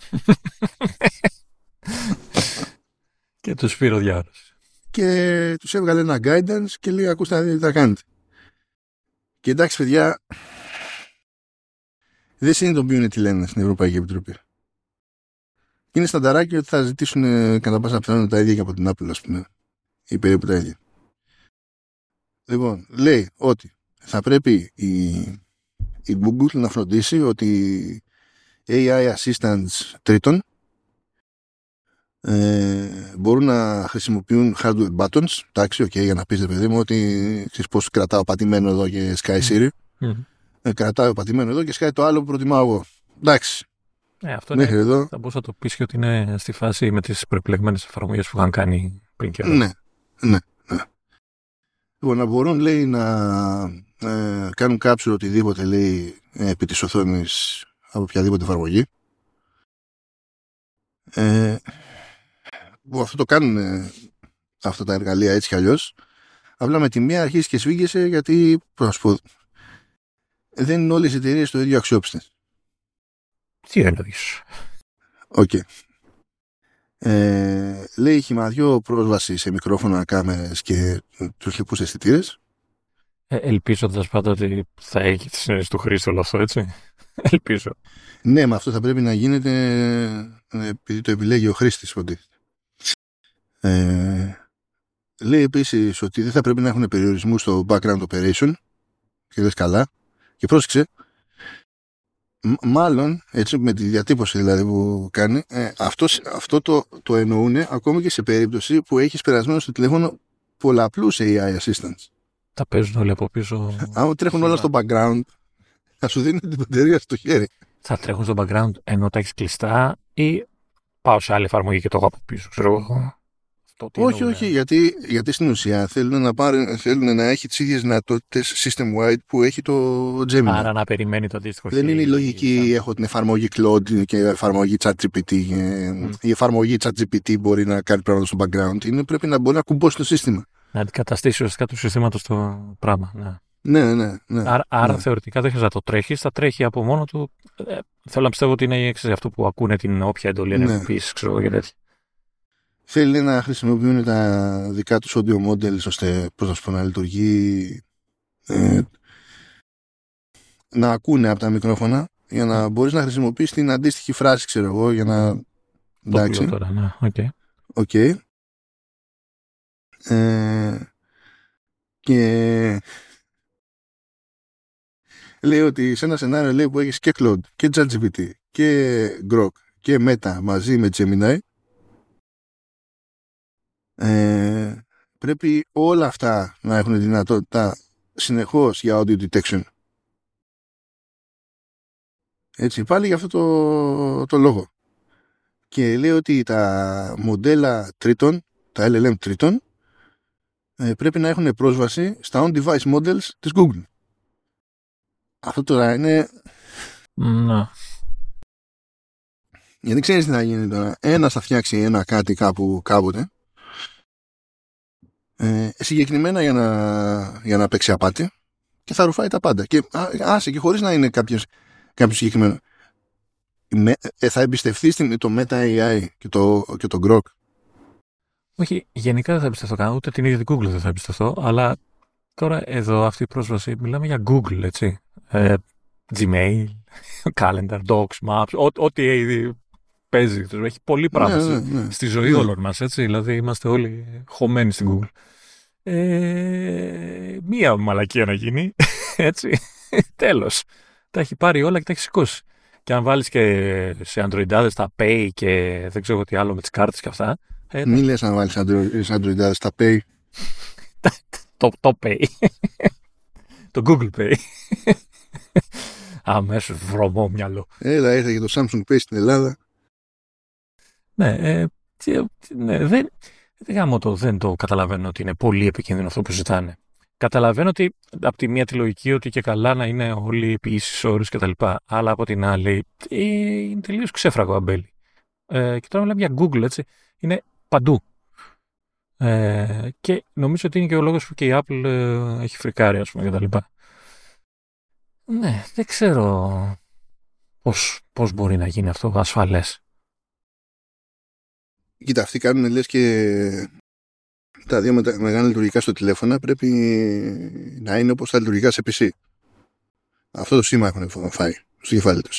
Και τους πήρε ο διάολος. Και τους έβγαλε ένα guidance και λέει, ακούστε τι θα κάνετε. Και εντάξει, παιδιά, δεν συνειδητοποιούν τι λένε στην Ευρωπαϊκή Επιτροπή. Είναι στανταράκι ότι θα ζητήσουν κατά πάσα πιθανότητα τα ίδια και από την Apple, ας πούμε. Ή περίπου τα ίδια. Λοιπόν, λέει ότι θα πρέπει η Google να φροντίσει ότι AI assistants τρίτων μπορούν να χρησιμοποιούν hardware buttons. Εντάξει, για να πεις, παιδί μου, ότι ξέρεις πώς κρατάω πατημένο εδώ και Sky Siri. Κρατάω πατημένο εδώ και Sky το άλλο που προτιμάω εγώ. Εντάξει. Αυτό είναι, εδώ. Θα μπορούσα να το πεις και ότι είναι στη φάση με τις προεπιλεγμένες εφαρμογές που είχαν κάνει πριν καιρό. Ναι. Λοιπόν, να μπορούν, λέει, να κάνουν capture οτιδήποτε, λέει, επί της οθόνης από οποιαδήποτε εφαρμογή. Που αυτό το κάνουν αυτά τα εργαλεία έτσι κι αλλιώς. Απλά με τη μία αρχίζει και σφίγγεσαι, γιατί δεν είναι όλες οι εταιρείες το ίδιο αξιόπιστες. Τι εννοείς? Οκ. Λέει χυμαδιό πρόσβαση σε μικρόφωνα, κάμερες και τους λοιπούς αισθητήρες. Ελπίζοντας πάντα ότι θα έχει τη συνέντευξη του χρήστη όλο αυτό, έτσι. Ελπίζω. Ναι, με αυτό θα πρέπει να γίνεται επειδή το επιλέγει ο χρήστης. Λέει επίσης ότι δεν θα πρέπει να έχουν περιορισμούς στο background operation. Και λες καλά. Και πρόσεξε, μάλλον, έτσι με τη διατύπωση δηλαδή που κάνει, αυτό το εννοούν ακόμη και σε περίπτωση που έχεις περασμένο στο τηλέφωνο πολλαπλούς AI assistants. Τα παίζουν όλοι από πίσω. Αν τρέχουν όλα στο background, θα σου δίνουν την μπαταρία στο χέρι. Θα τρέχουν στο background ενώ τα έχεις κλειστά, ή πάω σε άλλη εφαρμογή και το έχω από πίσω, ξέρω εγώ. Όχι, γιατί στην ουσία θέλουν να έχει τις ίδιες δυνατότητες system-wide που έχει το Gemini. Άρα να περιμένει το αντίστοιχο. Δεν είναι η λογική, έχω την εφαρμογή Claude και η εφαρμογή ChatGPT. Η εφαρμογή ChatGPT μπορεί να κάνει πράγματα στο background. Πρέπει να μπορεί να κουμπώσει το σύστημα. Να αντικαταστήσει ουσιαστικά του συστήματος το πράγμα. Ναι. Άρα θεωρητικά δεν χρειάζεται να το τρέχει, θα τρέχει από μόνο του. Θέλω να πιστεύω ότι είναι αυτό που ακούνε την όποια εντολή ενεργοποίηση, ξέρω και τέτοια. Θέλει να χρησιμοποιούν τα δικά τους audio models ώστε να λειτουργεί, να ακούνε από τα μικρόφωνα για να μπορείς να χρησιμοποιείς την αντίστοιχη φράση, ξέρω εγώ, για να... Εντάξει. Τώρα, ναι. Okay. Και λέει ότι σε ένα σενάριο, λέει, που έχεις και Claude και ChatGPT και Grok και Meta μαζί με Gemini, πρέπει όλα αυτά να έχουν δυνατότητα συνεχώς για audio detection. Έτσι, πάλι για αυτό το λόγο. Και λέει ότι τα μοντέλα τρίτων, τα LLM τρίτων, πρέπει να έχουν πρόσβαση στα on-device models της Google. Αυτό τώρα είναι... Να. Γιατί ξέρεις τι θα γίνει τώρα. Ένας θα φτιάξει ένα κάτι κάπου κάποτε, συγκεκριμένα για να παίξει απάτη, και θα ρουφάει τα πάντα. Και άσε, και χωρίς να είναι κάποιο συγκεκριμένο. Θα εμπιστευτείς το Meta AI και το Grok? Όχι, γενικά δεν θα εμπιστευτώ καν, ούτε την ίδια την Google δεν θα εμπιστευτώ, αλλά τώρα εδώ αυτή η πρόσβαση, μιλάμε για Google, έτσι. Gmail, Calendar, Docs, Maps, ό,τι παίζει. Έχει πολύ πράγμα στη ζωή όλων μας, έτσι. Δηλαδή είμαστε όλοι χωμένοι στην Google. Μία μαλακία να γίνει, έτσι. Τέλος. Τα έχει πάρει όλα και τα έχει σηκώσει. Και αν βάλεις και σε Androidάδες τα Pay και δεν ξέρω τι άλλο με τις κάρτες και αυτά. Μην λες να βάλεις Androidάδες τα Pay. Το Pay. Το Google Pay. Αμέσως βρωμό μυαλό. Έλα, ήρθε και το Samsung Pay στην Ελλάδα. Ναι, δεν το καταλαβαίνω ότι είναι πολύ επικίνδυνο αυτό που ζητάνε. Καταλαβαίνω ότι από τη μία τη λογική ότι και καλά να είναι όλοι επί ίσης όρους κτλ. Αλλά από την άλλη είναι τελείως ξέφραγο αμπέλι. Και τώρα μιλάμε για Google, έτσι. Είναι παντού. Και νομίζω ότι είναι και ο λόγος που και η Apple έχει φρικάρει, ας πούμε, κτλ. Ναι, δεν ξέρω πώς μπορεί να γίνει αυτό ασφαλές. Κοίτα, αυτοί κάνουν, λες, και τα δύο μεγάλα λειτουργικά στο τηλέφωνο πρέπει να είναι όπως τα λειτουργικά σε PC. Αυτό το σήμα έχουν φάει στο κεφάλι τους.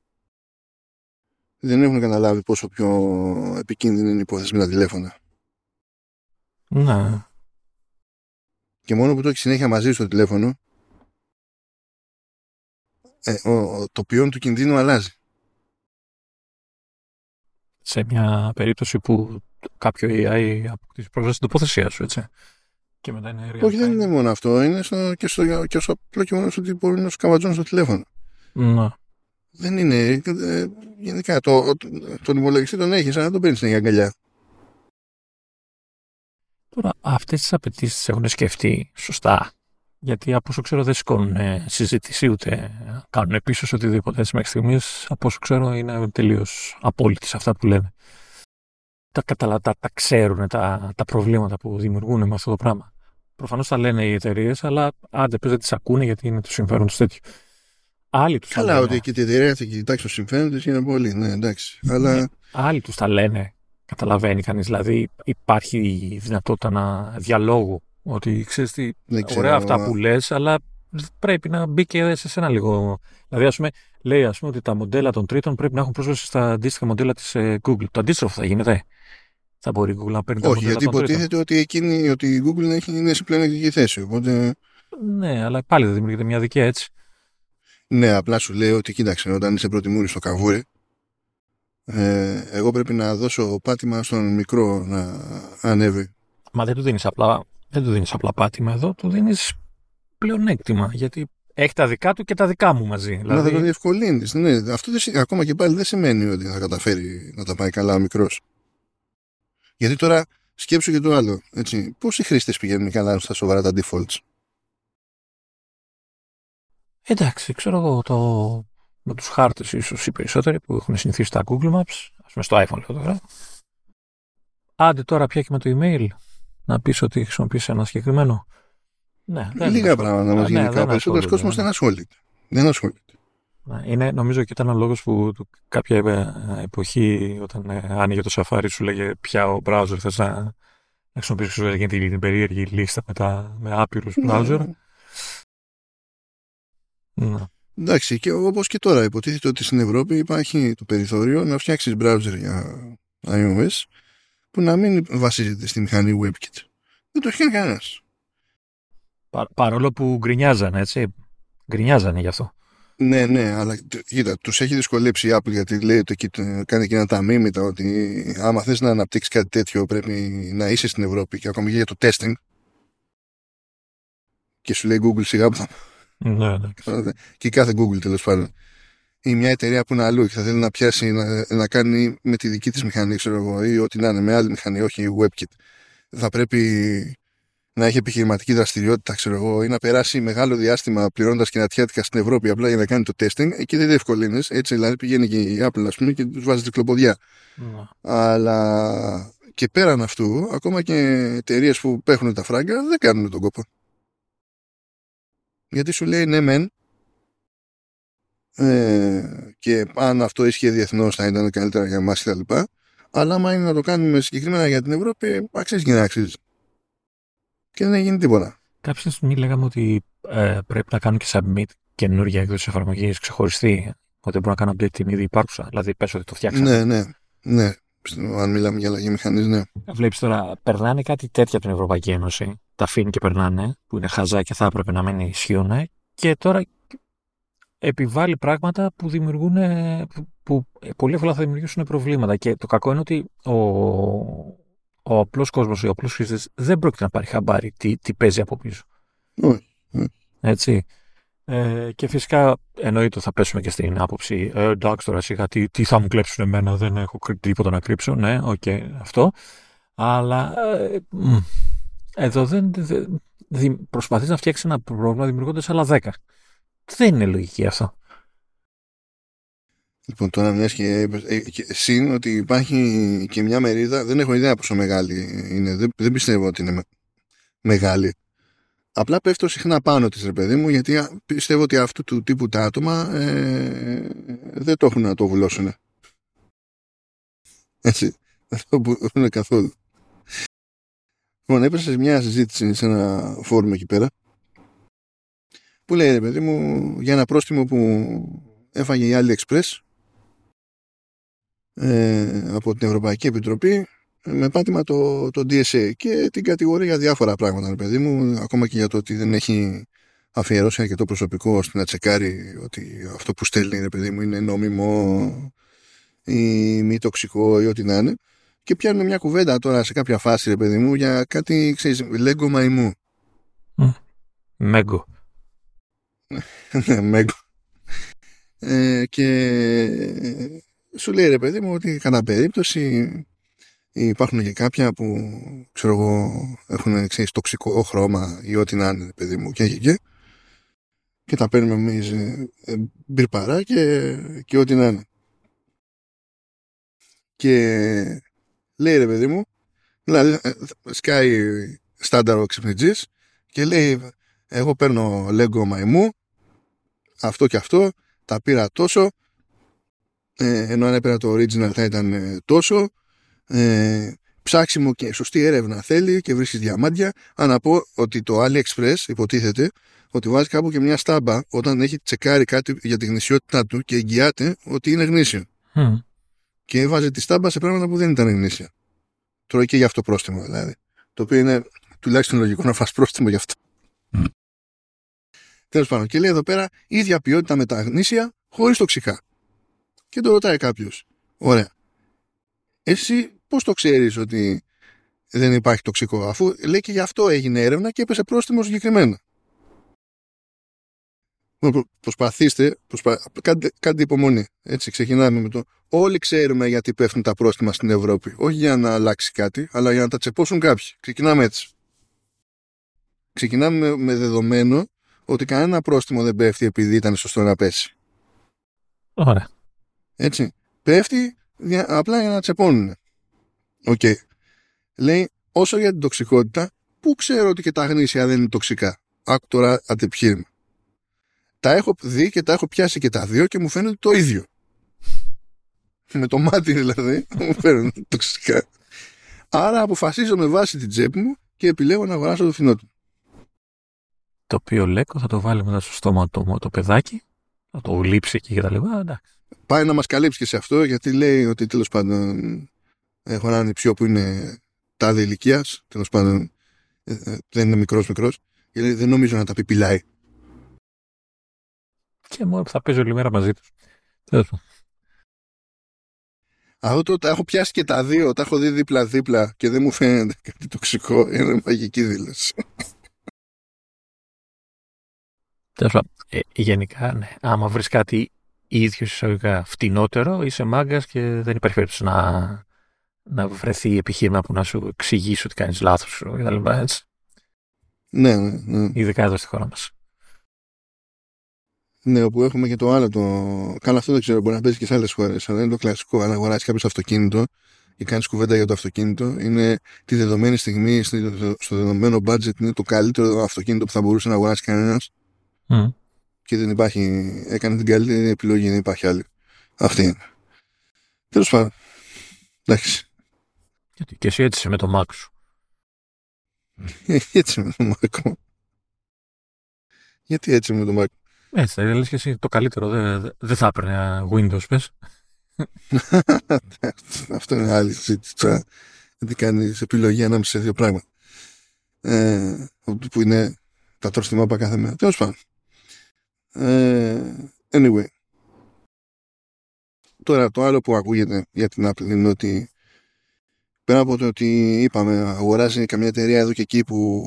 Δεν έχουν καταλάβει πόσο πιο επικίνδυνη είναι η υπόθεση με τα τηλέφωνα. Ναι. Και μόνο που το έχει συνέχεια μαζί στο τηλέφωνο, το ποιόν του κινδύνου αλλάζει. Σε μια περίπτωση που κάποιο AI αποκτήσει πρόσβαση στην τοποθεσία σου, έτσι. Και μετά είναι real. Όχι, δεν είναι μόνο αυτό. Είναι και στο απλό γεγονός ότι μπορεί να σου καβατζώνει στο τηλέφωνο. Ναι. Δεν είναι. Γενικά, τον υπολογιστή τον έχεις, αλλά δεν τον παίρνεις στην αγκαλιά. Τώρα, αυτές τις απαιτήσεις έχουν σκεφτεί σωστά. Γιατί από όσο ξέρω δεν σηκώνουν συζήτηση ούτε κάνουν πίσω οτιδήποτε. Έτσι μέχρι στιγμής, από όσο ξέρω, είναι τελείως απόλυτοι σε αυτά που λένε. Τα ξέρουν τα προβλήματα που δημιουργούν με αυτό το πράγμα. Προφανώς τα λένε οι εταιρείες, αλλά άντε πες δεν τις ακούνε γιατί είναι το συμφέρον τους τέτοιο. Άλλοι τους τα Καλά, ότι λένε. και η εταιρεία θα κοιτάξει το συμφέρον της είναι πολύ. Ναι, εντάξει. Αλλά... Άλλοι τους τα λένε. Καταλαβαίνει κανείς. Δηλαδή υπάρχει δυνατότητα διαλόγου. Ότι ξέρεις τι, δεν ξέρω. ωραία αυτά που λες, αλλά πρέπει να μπει και σε σένα λίγο. Δηλαδή, ας πούμε, λέει ότι τα μοντέλα των τρίτων πρέπει να έχουν πρόσβαση στα αντίστοιχα μοντέλα της Google. Το αντίστροφο θα γίνεται. Θα μπορεί η Google να παίρνει τα Όχι, μοντέλα γιατί των τρίτων. υποτίθεται ότι η Google είναι σε πλεονεκτική θέση. Οπότε... Ναι, αλλά πάλι δεν δημιουργείται μια δικαία έτσι. Ναι, απλά σου λέω ότι κοίταξε, όταν είσαι πρώτη μούρη στο καβούρι, εγώ πρέπει να δώσω πάτημα στον μικρό να ανέβει. Μα δεν του δίνεις απλά πάτημα εδώ, του δίνεις πλεονέκτημα. Γιατί έχει τα δικά του και τα δικά μου μαζί. Να Δηλαδή... θα το διευκολύνεις. Ναι, αυτό ακόμα και πάλι δεν σημαίνει ότι θα καταφέρει να τα πάει καλά ο μικρός. Γιατί τώρα σκέψου και το άλλο. Έτσι. Πόσοι χρήστες πηγαίνουν καλά στα σοβαρά τα defaults? Εντάξει, ξέρω εγώ με τους χάρτες ίσως οι περισσότεροι που έχουν συνηθίσει τα Google Maps, ας πούμε στο iPhone λέω τώρα. Άντε τώρα πια και με το email να πεις ότι χρησιμοποιείς ένα συγκεκριμένο. Ναι, Λίγα πράγματα μας γενικά. Ο περισσότερος κόσμος δεν ασχολείται. Δεν ασχολείται. Είναι, νομίζω και ήταν ο λόγος που κάποια εποχή όταν άνοιγε το Safari σου λέγε ποια ο browser θες να χρησιμοποιήσεις, για την περίεργη λίστα με άπειρους browser. Ναι. Εντάξει, και όπως και τώρα υποτίθεται ότι στην Ευρώπη υπάρχει το περιθώριο να φτιάξεις browser για iOS που να μην βασίζεται στη μηχανή WebKit. Δεν το έχει κάνει κανένας. Παρόλο που γκρινιάζανε, έτσι. Γκρινιάζανε γι' αυτό. Ναι, αλλά κοίτα, τους έχει δυσκολέψει η Apple γιατί λέει ότι κάνει εκείνα τα μίμητα ότι άμα θες να αναπτύξεις κάτι τέτοιο πρέπει να είσαι στην Ευρώπη και ακόμη και για το testing. Και σου λέει Google σιγά που θα... Ναι. Και κάθε Google τέλος πάντων. Ή μια εταιρεία που είναι αλλού και θα θέλει να πιάσει να κάνει με τη δική της μηχανή, ξέρω εγώ, ή ό,τι να είναι με άλλη μηχανή, όχι WebKit. Θα πρέπει να έχει επιχειρηματική δραστηριότητα, ξέρω εγώ, ή να περάσει μεγάλο διάστημα πληρώνοντας κινατιάτικα στην Ευρώπη απλά για να κάνει το testing. Εκεί δεν διευκολύνεις. Έτσι δηλαδή πηγαίνει και η Apple, ας πούμε, και τους βάζει τρικλοποδιά. Αλλά και πέραν αυτού, ακόμα και εταιρείες που παίχνουν τα φράγκα δεν κάνουν τον κόπο. Γιατί σου λέει ναι, μεν. Και αν αυτό ίσχυε διεθνώς θα ήταν καλύτερα για εμάς κτλ. Αλλά άμα είναι να το κάνουμε συγκεκριμένα για την Ευρώπη, αξίζει και να αξίζει. Και δεν έγινε τίποτα. Κάποια στιγμή λέγαμε ότι πρέπει να κάνουν και submit καινούργια έκδοση εφαρμογής ξεχωριστή. Ότι μπορούν να κάνουν update την ήδη υπάρχουσα. Δηλαδή, πες ότι το φτιάξαμε. Ναι. Αν μιλάμε για αλλαγή μηχανής, ναι. Βλέπεις τώρα, περνάνε κάτι τέτοια από την Ευρωπαϊκή Ένωση. Τα αφήνει και περνάνε, που είναι χαζά και θα έπρεπε να μην ισχύουν. Και τώρα επιβάλλει πράγματα που δημιουργούν. Που πολύ εύκολα θα δημιουργήσουν προβλήματα. Και το κακό είναι ότι ο απλός κόσμος, ο απλός χρήστης δεν πρόκειται να πάρει χαμπάρι τι παίζει από πίσω. Όχι. Έτσι. Και φυσικά εννοείται θα πέσουμε και στην άποψη εντάξει τώρα σιγά τι θα μου κλέψουν εμένα, δεν έχω τίποτα να κρύψω. Ναι, αυτό. Αλλά εδώ προσπαθείς να φτιάξεις ένα πρόβλημα δημιουργώντας άλλα 10. Δεν είναι λογική αυτό. Λοιπόν, τώρα μιας και συν ότι υπάρχει και μια μερίδα, δεν έχω ιδέα πόσο μεγάλη είναι, δεν πιστεύω ότι είναι μεγάλη. Απλά πέφτω συχνά πάνω της, ρε παιδί μου, γιατί πιστεύω ότι αυτού του τύπου τα άτομα δεν το έχουν να το βουλώσουν. Έτσι, δεν το βουλώσουν καθόλου. Λοιπόν, έπεσα σε μια συζήτηση σε ένα φόρουμ εκεί πέρα που λέει, ρε παιδί μου, για ένα πρόστιμο που έφαγε η AliExpress από την Ευρωπαϊκή Επιτροπή με πάτημα το DSA και την κατηγορία για διάφορα πράγματα, ρε παιδί μου, ακόμα και για το ότι δεν έχει αφιερώσει αρκετό προσωπικό ώστε να τσεκάρει ότι αυτό που στέλνει, ρε παιδί μου, είναι νόμιμο ή μη τοξικό ή ό,τι να είναι. Και πιάνουμε μια κουβέντα τώρα σε κάποια φάση, ρε παιδί μου, για κάτι, ξέρεις, Lego μαϊμού. Μέγκο. Ναι, Μέγκο. Και σου λέει, ρε παιδί μου, ότι κατά περίπτωση Υπάρχουν και κάποια που, ξέρω εγώ, έχουν, ξέρεις, τοξικό χρώμα ή ό,τι να είναι, παιδί μου, και τα παίρνουμε εμείς μπιρπαρά και ό,τι να είναι. Και λέει, ρε παιδί μου, δηλαδή σκάει στάνταρο ξυπνητζής και λέει, εγώ παίρνω Lego μαϊμού, αυτό και αυτό, τα πήρα τόσο, ενώ αν έπαιρνα το original θα ήταν τόσο, ψάξιμο και σωστή έρευνα θέλει και βρίσκεις διαμάντια. Αν να πω ότι το AliExpress υποτίθεται ότι βάζει κάπου και μια στάμπα όταν έχει τσεκάρει κάτι για τη γνησιότητά του και εγγυάται ότι είναι γνήσιο. Και βάζει τη στάμπα σε πράγματα που δεν ήταν γνήσια. Τρώει και γι' αυτό πρόστιμο δηλαδή. Το οποίο είναι τουλάχιστον λογικό να φας πρόστιμο γι' αυτό. Τέλος πάντων, και λέει εδώ πέρα ίδια ποιότητα με τα γνήσια χωρίς τοξικά. Και το ρωτάει κάποιος, ωραία, εσύ πώς το ξέρεις ότι δεν υπάρχει τοξικό, αφού λέει και γι' αυτό έγινε έρευνα και έπεσε πρόστιμο συγκεκριμένα. Προσπαθήστε, κάντε υπομονή. Έτσι, ξεκινάμε με το. Όλοι ξέρουμε γιατί πέφτουν τα πρόστιμα στην Ευρώπη. Όχι για να αλλάξει κάτι, αλλά για να τα τσεπώσουν κάποιοι. Ξεκινάμε έτσι. Ξεκινάμε με δεδομένο ότι κανένα πρόστιμο δεν πέφτει επειδή ήταν σωστό να πέσει. Ωραία. Έτσι. Πέφτει απλά για να τσεπώνουν. Οκ. Λέει, όσο για την τοξικότητα, πού ξέρω ότι και τα γνήσια δεν είναι τοξικά. Άκου τώρα αντεπιχείρημα. Τα έχω δει και τα έχω πιάσει και τα δύο και μου φαίνεται το ίδιο. Με το μάτι δηλαδή μου φαίνονται τοξικά. Άρα αποφασίζω με βάση την τσέπη μου και επιλέγω να αγοράσω το φθηνότερο. Το οποίο Λέκο θα το βάλει μετά στο στόμα το παιδάκι, θα το λείψει και τα λοιπά. Εντάξει. Πάει να μας καλύψει και σε αυτό, γιατί λέει ότι τέλος πάντων έχω έναν υψιό που είναι τάδε ηλικίας, τέλος πάντων δεν είναι μικρός, και λέει δεν νομίζω να τα πιπιλάει. Και μόνο που θα παίζω όλη μέρα μαζί τους. Τέλος πάντων. Αυτό τα έχω πιάσει και τα δύο, τα έχω δει δίπλα-δίπλα και δεν μου φαίνεται κάτι τοξικό. Είναι μαγική δήλωση. Τέλος πάντων. Γενικά, ναι. Άμα βρεις κάτι ίδιο εισαγωγικά φτηνότερο, είσαι μάγκας και δεν υπάρχει περίπτωση να βρεθεί επιχείρημα που να σου εξηγήσει ότι κάνεις λάθος και έτσι. Ναι. Ειδικά εδώ στη χώρα μας. Ναι, όπου έχουμε και το άλλο. Καλά, αυτό δεν ξέρω, μπορεί να παίζει και σε άλλες χώρες, αλλά είναι το κλασικό. Αν αγοράσει κάποιο αυτοκίνητο και κάνει κουβέντα για το αυτοκίνητο, είναι τη δεδομένη στιγμή, στο δεδομένο budget, είναι το καλύτερο αυτοκίνητο που θα μπορούσε να αγοράσει κανένας. Και δεν υπάρχει. Έκανε την καλύτερη επιλογή, δεν υπάρχει άλλη. Αυτή είναι. Τέλος πάντων. Εντάξει. Γιατί και εσύ έτσι είσαι με το Mac σου. Έτσι με το Mac. Γιατί έτσι με το Mac. Έτσι, λες και εσύ το καλύτερο. Δεν θα έπαιρνε Windows, πες. Αυτό είναι άλλη συζήτηση. Γιατί κάνεις επιλογή ανάμεσα σε δύο πράγματα. Που είναι τα τρόστιμα κάθε μέρα. Τέλος πάντων. Anyway. Τώρα το άλλο που ακούγεται για την Apple είναι ότι πέρα από το ότι είπαμε αγοράζει καμιά εταιρεία εδώ και εκεί που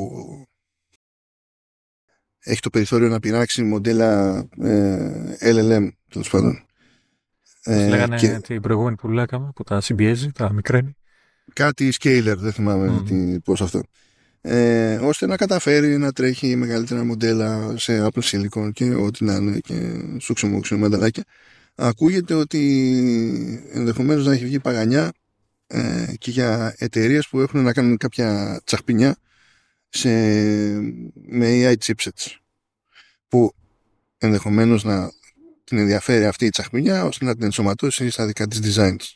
έχει το περιθώριο να πειράξει μοντέλα LLM, τέλος πάντων. Λέγανε και την προηγούμενη που λέγαμε, που τα συμπιέζει, τα μικραίνει. Κάτι scaler, δεν θυμάμαι πώς αυτό. Ώστε να καταφέρει να τρέχει μεγαλύτερα μοντέλα σε Apple Silicon και ό,τι να είναι και σούξο μανταλάκια. Ακούγεται ότι ενδεχομένως να έχει βγει παγανιά και για εταιρείες που έχουν να κάνουν κάποια τσαχπινιά με AI chipsets, που ενδεχομένως να την ενδιαφέρει αυτή η τσαχπινιά ώστε να την ενσωματώσει στα δικά της designs.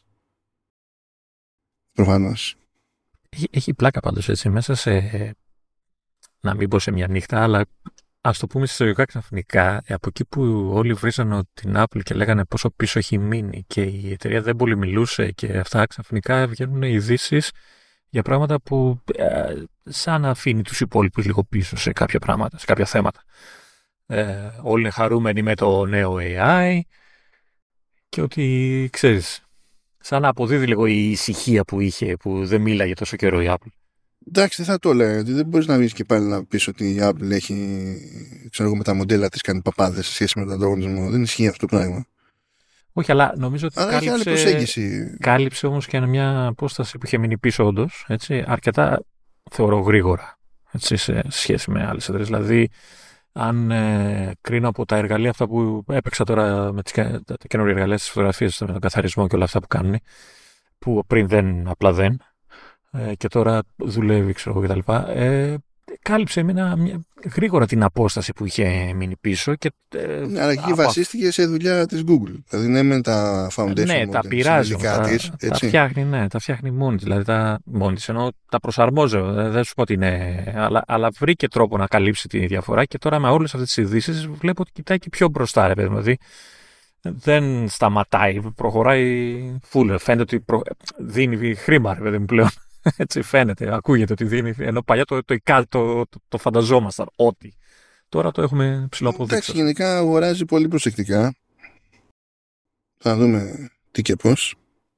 Προφανώς. Έχει πλάκα πάντως έτσι μέσα σε, να μην πω σε μια νύχτα, αλλά ας το πούμε συστατικά ξαφνικά, από εκεί που όλοι βρίζανε την Apple και λέγανε πόσο πίσω έχει μείνει και η εταιρεία δεν πολύ μιλούσε και αυτά, ξαφνικά βγαίνουν ειδήσεις για πράγματα που σαν να αφήνει τους υπόλοιπους λίγο πίσω σε κάποια πράγματα, σε κάποια θέματα. Όλοι είναι χαρούμενοι με το νέο AI και ότι, ξέρεις, σαν να αποδίδει λίγο η ησυχία που είχε, που δεν μίλαγε τόσο καιρό η Apple. Εντάξει, δεν θα το έλεγα, γιατί δεν μπορείς να βγεις και πάλι να πεις ότι η Apple έχει, ξέρω εγώ, με τα μοντέλα της κάνει παπάδες σε σχέση με τον ανταγωνισμό. Δεν ισχύει αυτό το πράγμα. Όχι, αλλά νομίζω ότι Αλλά έχει άλλη προσέγγιση. κάλυψε όμως και μια απόσταση που είχε μείνει πίσω όντως, έτσι, αρκετά θεωρώ γρήγορα, έτσι, σε σχέση με άλλες εταιρείες. Δηλαδή, αν κρίνω από τα εργαλεία αυτά που έπαιξα τώρα με τα καινούργια εργαλεία στις φωτογραφίες, με τον καθαρισμό και όλα αυτά που κάνουν, που πριν δεν, απλά δεν, και τώρα δουλεύει, ξέρω εγώ κτλ. Κάλυψε γρήγορα την απόσταση που είχε μείνει πίσω. Και, αλλά εκεί βασίστηκε σε δουλειά της Google. Δηλαδή, ναι, με τα foundation. Ναι, τα πειράζει. Τα φτιάχνει, ναι, τα φτιάχνει μόνη της. Δηλαδή, μόνη της, ενώ τα προσαρμόζει. Δεν σου πω ότι είναι. Αλλά βρήκε τρόπο να καλύψει τη διαφορά και τώρα με όλες αυτές τις ειδήσεις βλέπω ότι κοιτάει και πιο μπροστά, ρε παιδί. Δηλαδή, δεν σταματάει, προχωράει full. Φαίνεται ότι δίνει χρήμα, ρε παιδί μου, πλέον. Έτσι φαίνεται, ακούγεται ότι δίνει. Ενώ παλιά το φανταζόμασταν ότι. Τώρα το έχουμε ψηλοαποδείξει. Εντάξει, γενικά αγοράζει πολύ προσεκτικά. Θα δούμε τι και πώς.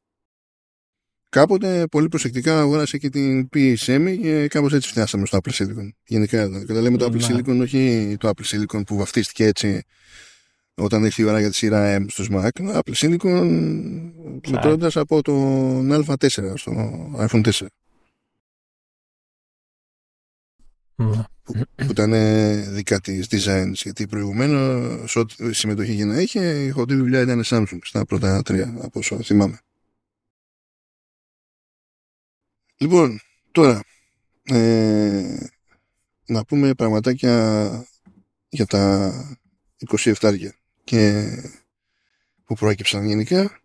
Κάποτε πολύ προσεκτικά αγόρασε και την PSM και κάπως έτσι φτιάσαμε στο Apple Silicon. Γενικά, δηλαδή, όταν λέμε το Apple Silicon, όχι το Apple Silicon που βαφτίστηκε έτσι όταν ήρθε η ώρα για τη σειρά M στους Mac. Το Apple Silicon μετρώντας από τον Α4 στο iPhone 4. Που ήταν δικά της designs, γιατί προηγουμένως ό,τι συμμετοχή για να είχε, η χοντρή δουλειά ήταν Samsung στα πρώτα 3, από όσο θυμάμαι. Λοιπόν, τώρα να πούμε πραγματάκια για τα 27 και που προέκυψαν γενικά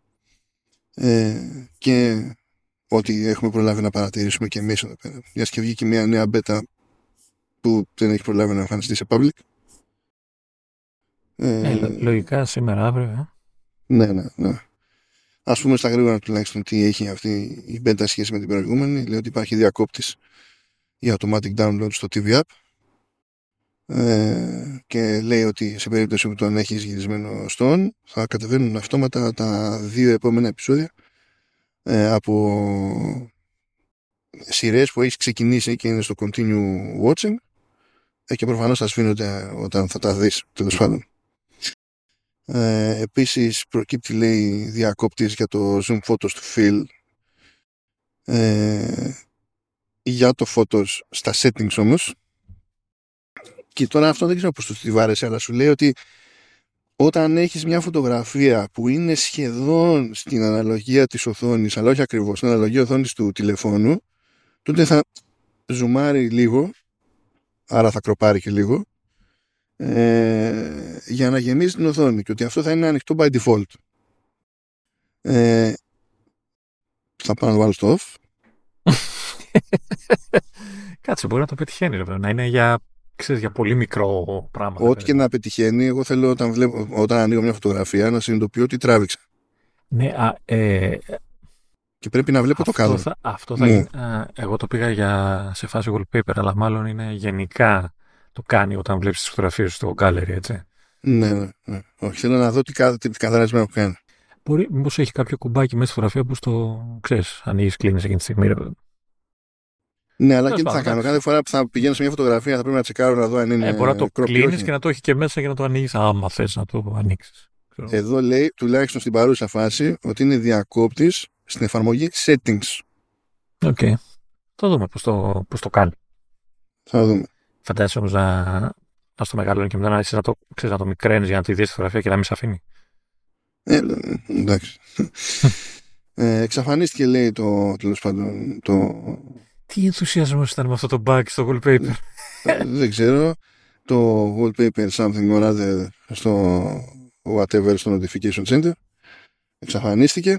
και ότι έχουμε προλάβει να παρατηρήσουμε και εμείς εδώ πέρα. Μιας και βγήκε μια νέα beta που δεν έχει προλάβει να εμφανιστεί σε public. Λογικά σήμερα, αύριο. Ναι. Ας πούμε στα γρήγορα τουλάχιστον τι έχει αυτή η beta σχέση με την προηγούμενη. Λέει ότι υπάρχει διακόπτης για automatic download στο TV App και λέει ότι σε περίπτωση που τον έχεις γυρισμένο στο on θα κατεβαίνουν αυτόματα τα 2 επόμενα επεισόδια από σειρές που έχεις ξεκινήσει και είναι στο continue watching και προφανώς θα σβήνονται όταν θα τα δεις, τέλος πάντων. Επίσης προκύπτει, λέει, διακόπτης για το zoom photos του Phil για το photos στα settings όμως. Και τώρα αυτό δεν ξέρω πώς το τη βάρεσε, αλλά σου λέει ότι όταν έχεις μια φωτογραφία που είναι σχεδόν στην αναλογία της οθόνης, αλλά όχι ακριβώς στην αναλογία οθόνης του τηλεφώνου, τότε θα ζουμάρει λίγο, άρα θα κροπάρει και λίγο, για να γεμίσει την οθόνη, και ότι αυτό θα είναι ανοιχτό by default. Θα πάω να βάλω στο off. Κάτσε, μπορεί να το πετυχαίνει, να είναι για πολύ μικρό πράγμα. Ό,τι και να πετυχαίνει, εγώ θέλω όταν ανοίγω μια φωτογραφία να συνειδητοποιώ ότι τράβηξα. Ναι, και πρέπει να βλέπω το κάδρο. Αυτό θα γίνει. Εγώ το πήγα σε φάση wallpaper, αλλά μάλλον είναι γενικά το κάνει όταν βλέπεις τις φωτογραφίες στο gallery, έτσι. Ναι. Όχι, θέλω να δω τι καθαρισμένο που κάνει. Μήπως έχει κάποιο κουμπάκι μέσα στη φωτογραφία που στο ξέρεις, ανοίγεις, κλείνεις εκείνη τη στιγμή. Ναι, αλλά και τι θα κάνω. Κάθε φορά που θα πηγαίνω σε μια φωτογραφία θα πρέπει να τσεκάρω να δω αν είναι. Μπορεί να το κλείνεις και να το έχει και μέσα για να το ανοίγεις, άμα θες να το ανοίξεις. Εδώ λέει, τουλάχιστον στην παρούσα φάση, ότι είναι διακόπτης στην εφαρμογή settings. Οκ. Θα δούμε πώς το κάνει. Θα δούμε. Φαντάζεσαι όμως να στο μεγαλώνει και μετά να το μικραίνεις για να τη δεις τη φωτογραφία και να μην σε αφήνει. Εντάξει. Εξαφανίστηκε, λέει, τέλος πάντων Τι ενθουσιασμός ήταν με αυτό το bug στο wallpaper. Δεν ξέρω. Το wallpaper something or other στο whatever, στο notification center, εξαφανίστηκε.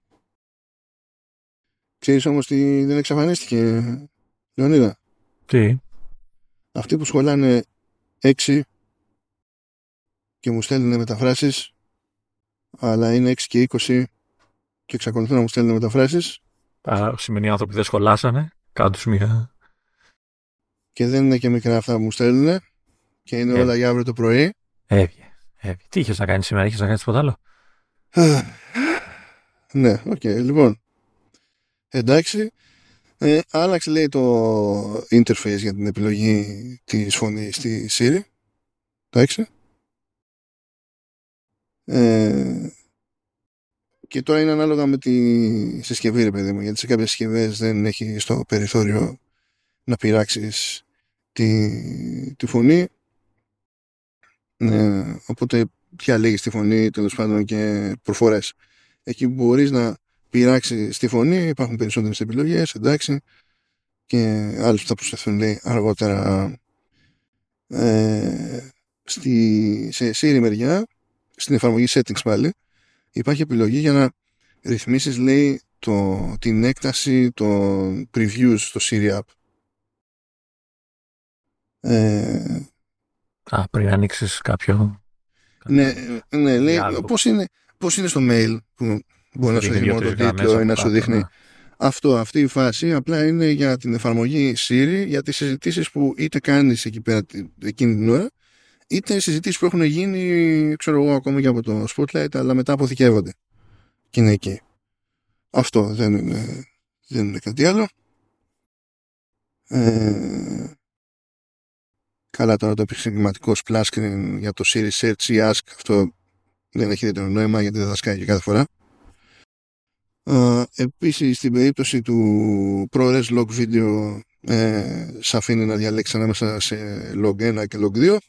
Ξέρεις όμως τι δεν εξαφανίστηκε, Λεωνίδα? Τι? Αυτοί που σχολάνε 6 και μου στέλνουν μεταφράσεις, αλλά είναι 6 και 20 και εξακολουθούν να μου στέλνουν μεταφράσεις. Σημαίνει άνθρωποι δεν σχολάσανε. Κάτω μία. Και δεν είναι και μικρά αυτά που μου στέλνουν και είναι όλα για αύριο το πρωί. Έβγε. Τι είχες να κάνεις σήμερα, είχες να κάνεις τίποτα άλλο? Ναι, οκ, λοιπόν. Εντάξει. Άλλαξε, λέει, το interface για την επιλογή της φωνής στη Siri. Εντάξει. Και τώρα είναι ανάλογα με τη συσκευή, ρε παιδί μου, γιατί σε κάποιες συσκευές δεν έχει στο περιθώριο να πειράξεις τη φωνή. Οπότε διαλέγεις τη φωνή, τέλος πάντων, και προφορές. Εκεί που μπορείς να πειράξεις τη φωνή υπάρχουν περισσότερες επιλογές, εντάξει, και άλλες που θα προσθεθούν, λέει, αργότερα. Σε Siri μεριά, στην εφαρμογή settings πάλι, υπάρχει επιλογή για να ρυθμίσεις, λέει, την έκταση των previews στο Siri App. Πριν ανοίξεις κάποιο... Ναι, λέει, πώς είναι στο mail που μπορεί να σου δείχνει μόνο το τίτλο ή να σου δείχνει. Αυτή η φάση απλά είναι για την εφαρμογή Siri, για τις συζητήσεις που είτε κάνεις εκεί πέρα εκείνη την ώρα, είτε συζητήσεις που έχουν γίνει, ξέρω εγώ, ακόμη και από το Spotlight, αλλά μετά αποθηκεύονται. Και είναι εκεί. Αυτό δεν είναι κάτι άλλο. Καλά, τώρα το επεξηγηματικό splash screen για το Siri Search ή Ask, αυτό δεν έχει ιδιαίτερο νόημα γιατί δεν θα σκάει και κάθε φορά. Επίσης, στην περίπτωση του ProRes Log Video, σε αφήνει να διαλέξει ανάμεσα σε Log 1 και Log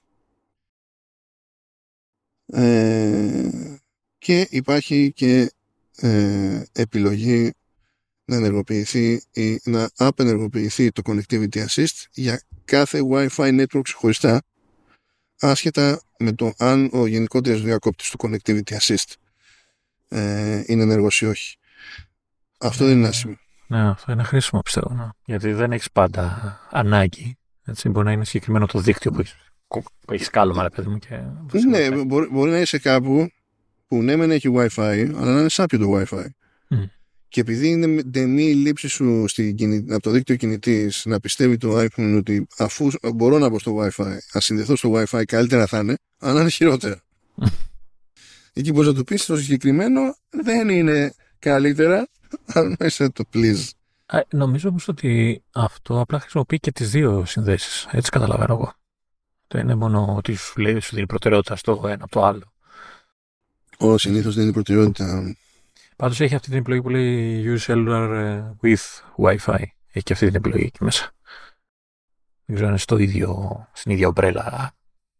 2. Και υπάρχει και επιλογή να ενεργοποιηθεί ή να απενεργοποιηθεί το Connectivity Assist για κάθε Wi-Fi network χωριστά, άσχετα με το αν ο γενικότερος διακόπτης του Connectivity Assist είναι ενεργός ή όχι. Αυτό δεν είναι άσχημο. Ναι, αυτό είναι χρήσιμο, πιστεύω. Ναι. Γιατί δεν έχεις πάντα ανάγκη. Έτσι, μπορεί να είναι συγκεκριμένο το δίκτυο που έχεις κάλωμα, ρε παιδί μου. Ναι, μπορεί να είσαι κάπου που ναι, μεν έχει Wi-Fi, αλλά να είναι σάπιο το Wi-Fi. Και επειδή είναι ντεμή η λήψη σου από το δίκτυο κινητής να πιστεύει το iPhone ότι αφού μπορώ να μπω στο Wi-Fi, να συνδεθώ στο Wi-Fi, καλύτερα θα είναι, αλλά είναι χειρότερα. Εκεί μπορείς να του πεις το συγκεκριμένο δεν είναι καλύτερα, αν είσαι το please. Νομίζω όμως ότι αυτό απλά χρησιμοποιεί και τις δύο συνδέσεις. Έτσι καταλαβαίνω εγώ. Δεν είναι μόνο ότι σου λέει σου δίνει προτεραιότητα στο ένα από το άλλο. Συνήθως δεν είναι προτεραιότητα. Πάντως έχει αυτή την επιλογή που λέει Use Cellular with Wi-Fi. Έχει και αυτή την επιλογή εκεί μέσα. Δεν ξέρω αν είναι στην ίδια ομπρέλα.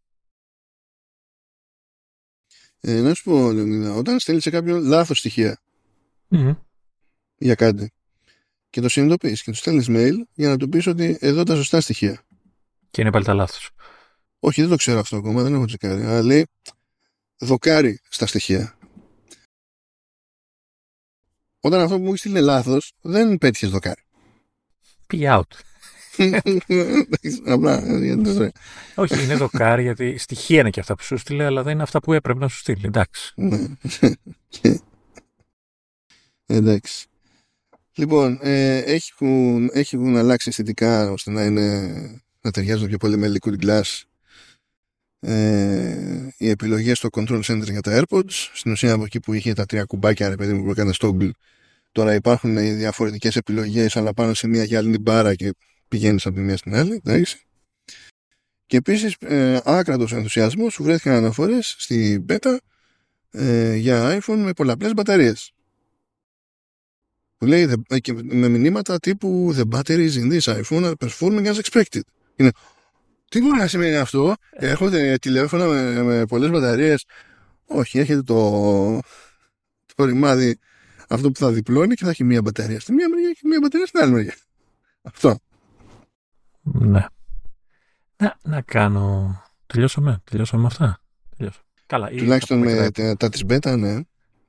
Να σου πω, Λεωνίδα, όταν στέλνεις σε κάποιον λάθος στοιχεία για κάτι και το συνειδητοποιείς και του στέλνεις mail για να του πεις ότι εδώ τα σωστά στοιχεία. Και είναι πάλι τα λάθος. Όχι, δεν το ξέρω αυτό ακόμα, δεν έχω τσεκάρει. Αλλά λέει δοκάρι στα στοιχεία. Όταν αυτό που μου στείλει είναι λάθος, δεν πέτυχες δοκάρι. Πήγε out. Απλά, όχι, είναι δοκάρι γιατί στοιχεία είναι και αυτά που σου στείλε, αλλά δεν είναι αυτά που έπρεπε να σου στείλει. Εντάξει. Εντάξει. Λοιπόν, έχουν αλλάξει αισθητικά ώστε να ταιριάζουν πιο πολύ με liquid glass οι επιλογές στο control center για τα AirPods. Στην ουσία από εκεί που είχε τα 3 κουμπάκια, ρε παιδί μου, που έκανε toggle, τώρα υπάρχουν οι διαφορετικές επιλογές, αλλά πάνω σε μια γυάλινη μπάρα και πηγαίνεις από τη μία στην άλλη. Εντάξει. Και επίσης άκρατος ενθουσιασμός σου βρέθηκαν αναφορές στη beta για iPhone με πολλαπλές μπαταρίες. Που λέει με μηνύματα τύπου The batteries in this iPhone are performing as expected. Είναι, τι μπορεί να σημαίνει αυτό? Έχετε τηλέφωνα με πολλές μπαταρίες? Όχι, έχετε το ρημάδι αυτό που θα διπλώνει και θα έχει μία μπαταρία στη μία μεριά και μία μπαταρία στην άλλη μεριά. Αυτό. Ναι. Να κάνω. Τελειώσαμε με αυτά. Καλά. Τουλάχιστον με τα της beta, ναι.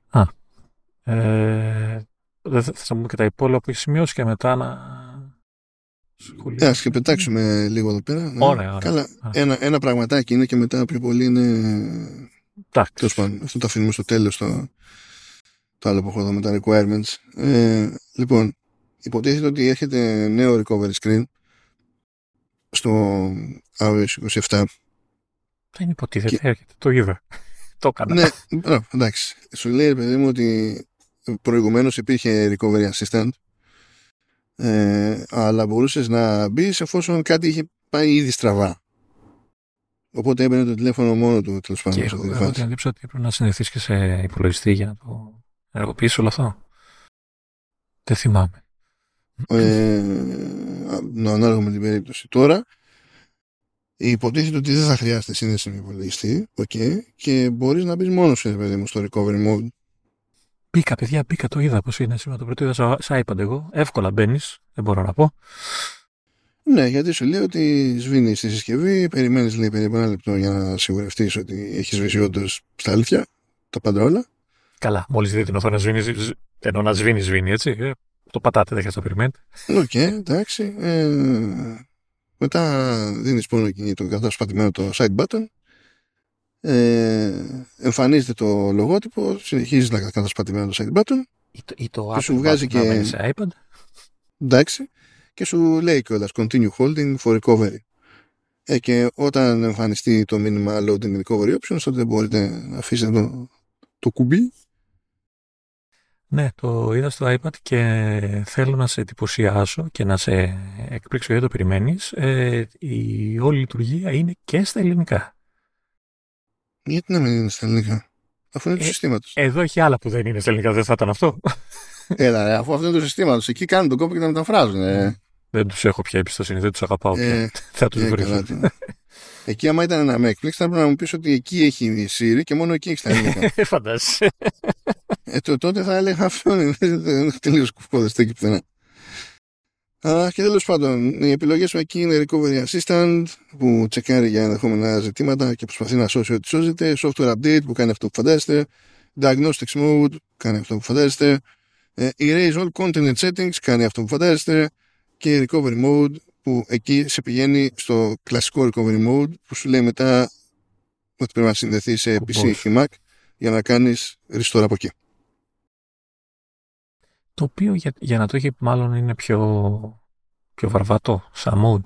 Δεν θα πούμε και τα υπόλοιπα που έχει σημειώσει και μετά να. Ας και πετάξουμε λίγο εδώ πέρα. Ναι. Ωραία. Καλά. Ένα πραγματάκι είναι και μετά πιο πολύ είναι. Τέλος πάντων, αυτό το αφήνουμε στο τέλος το άλλο που έχω εδώ με τα requirements. Λοιπόν, υποτίθεται ότι έρχεται νέο recovery screen στο iOS 27. Δεν υποτίθεται, έρχεται. Το είδα. Το έκανα. Ναι, εντάξει. Σου λέει, παιδί μου, ότι προηγουμένως υπήρχε recovery assistant, αλλά μπορούσες να μπεις εφόσον κάτι είχε πάει ήδη στραβά. Οπότε έμπαινε το τηλέφωνο μόνο του, τέλος πάντων. Και έχω την εντύπωση ότι πρέπει να συνδεθείς και σε υπολογιστή για να το ενεργοποιήσει όλο αυτό. Δεν θυμάμαι. Ανάλογα με την περίπτωση. Τώρα, υποτίθεται ότι δεν θα χρειάζεται σύνδεση με υπολογιστή, okay, και μπορείς να μπεις μόνος σου, παιδί μου, στο recovery mode. Μπήκα, παιδιά, το είδα πώς είναι σήμερα το πρώτο. Είδα σε iPad εγώ. Εύκολα μπαίνεις, δεν μπορώ να πω. Ναι, γιατί σου λέει ότι σβήνει στη συσκευή, περιμένεις λέει περίπου ένα λεπτό για να σιγουρευτείς ότι έχεις σβήσει όντως στα αλήθεια, τα πάντα όλα. Καλά, μόλις δείτε την οθόνη να σβήνει, ενώ να σβήνει, έτσι. Το πατάτε, δεν χρειάζεται να περιμένετε. Οκ, εντάξει. Μετά δίνεις πόνο κινητό, καθώς πατημένο το side button. Εμφανίζεται το λογότυπο, συνεχίζεις να καθώς πατημένο το side button. Ή το και σου βγάζει και σε iPad. Εντάξει. Και σου λέει κιόλας continue holding for recovery. Και όταν εμφανιστεί το μήνυμα loading recovery options, τότε μπορείτε να αφήσετε το κουμπί. Ναι, το είδα στο iPad και θέλω να σε εντυπωσιάσω και να σε εκπλήξω γιατί το περιμένεις. Η όλη λειτουργία είναι και στα ελληνικά. Γιατί να μην είναι στα ελληνικά, αφού είναι του συστήματος. Εδώ έχει άλλα που δεν είναι στα ελληνικά, δεν θα ήταν αυτό. Έλα, αφού αυτό είναι το συστήματος, εκεί κάνουν τον κόπο και να μεταφράζουν. Δεν τους έχω πια εμπιστοσύνη, δεν τους αγαπάω πια. Θα τους βρίσω. Εκεί άμα ήταν να με εκπλήξει θα πρέπει να μου πεις ότι εκεί έχει Siri και μόνο εκεί έχει τα ελληνικά. Φαντάζεσαι. Τότε θα έλεγα αυτό είναι τελείως κουφκόδες εκεί πουθενά. Και τέλος πάντων, οι επιλογές μου εκεί είναι Recovery Assistant που τσεκάρει για ενδεχόμενα ζητήματα και προσπαθεί να σώσει ό,τι σώζεται, Software Update που κάνει αυτό που φαντάζεστε, Diagnostics Mode που κάνει αυτό που φαντάζεστε, Erase All Content and Settings κάνει αυτό που φαντάζεστε και Recovery Mode που εκεί σε πηγαίνει στο κλασικό Recovery Mode που σου λέει μετά ότι πρέπει να συνδεθεί σε PC ή Mac για να κάνεις restore από εκεί. Το οποίο για να το έχει μάλλον είναι πιο βαρβατό σαν mode.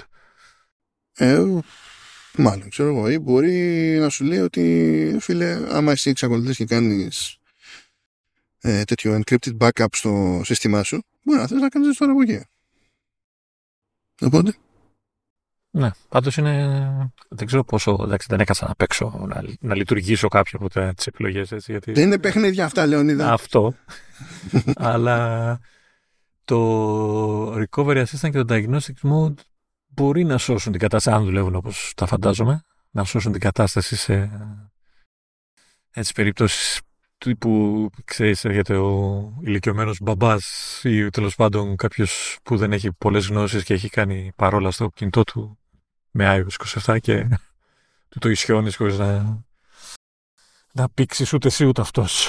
Μάλλον, ξέρω εγώ. Ή μπορεί να σου λέει ότι φίλε, άμα εσύ εξακολουθείς και κάνεις τέτοιο encrypted backup στο σύστημά σου, μπορεί να θες να κάνεις restore από εκεί. Οπότε. Ναι, πάντως είναι. Δεν ξέρω πόσο. Εντάξει, δεν έκανα να παίξω, να λειτουργήσω κάποια από τις επιλογές. Έτσι, γιατί... Δεν είναι παιχνίδια αυτά, Λεωνίδα. Αυτό. Αλλά το Recovery Assistant και το Diagnostics Mode μπορεί να σώσουν την κατάσταση, αν δουλεύουν όπως τα φαντάζομαι, να σώσουν την κατάσταση σε έτσι περιπτώσεις που ξέρεις έρχεται ο ηλικιωμένος μπαμπάς ή τέλος πάντων κάποιος που δεν έχει πολλές γνώσεις και έχει κάνει παρόλα στο κινητό του με iOS 27 και του το ισιώνεις χωρίς να πήξεις ούτε εσύ ούτε αυτός.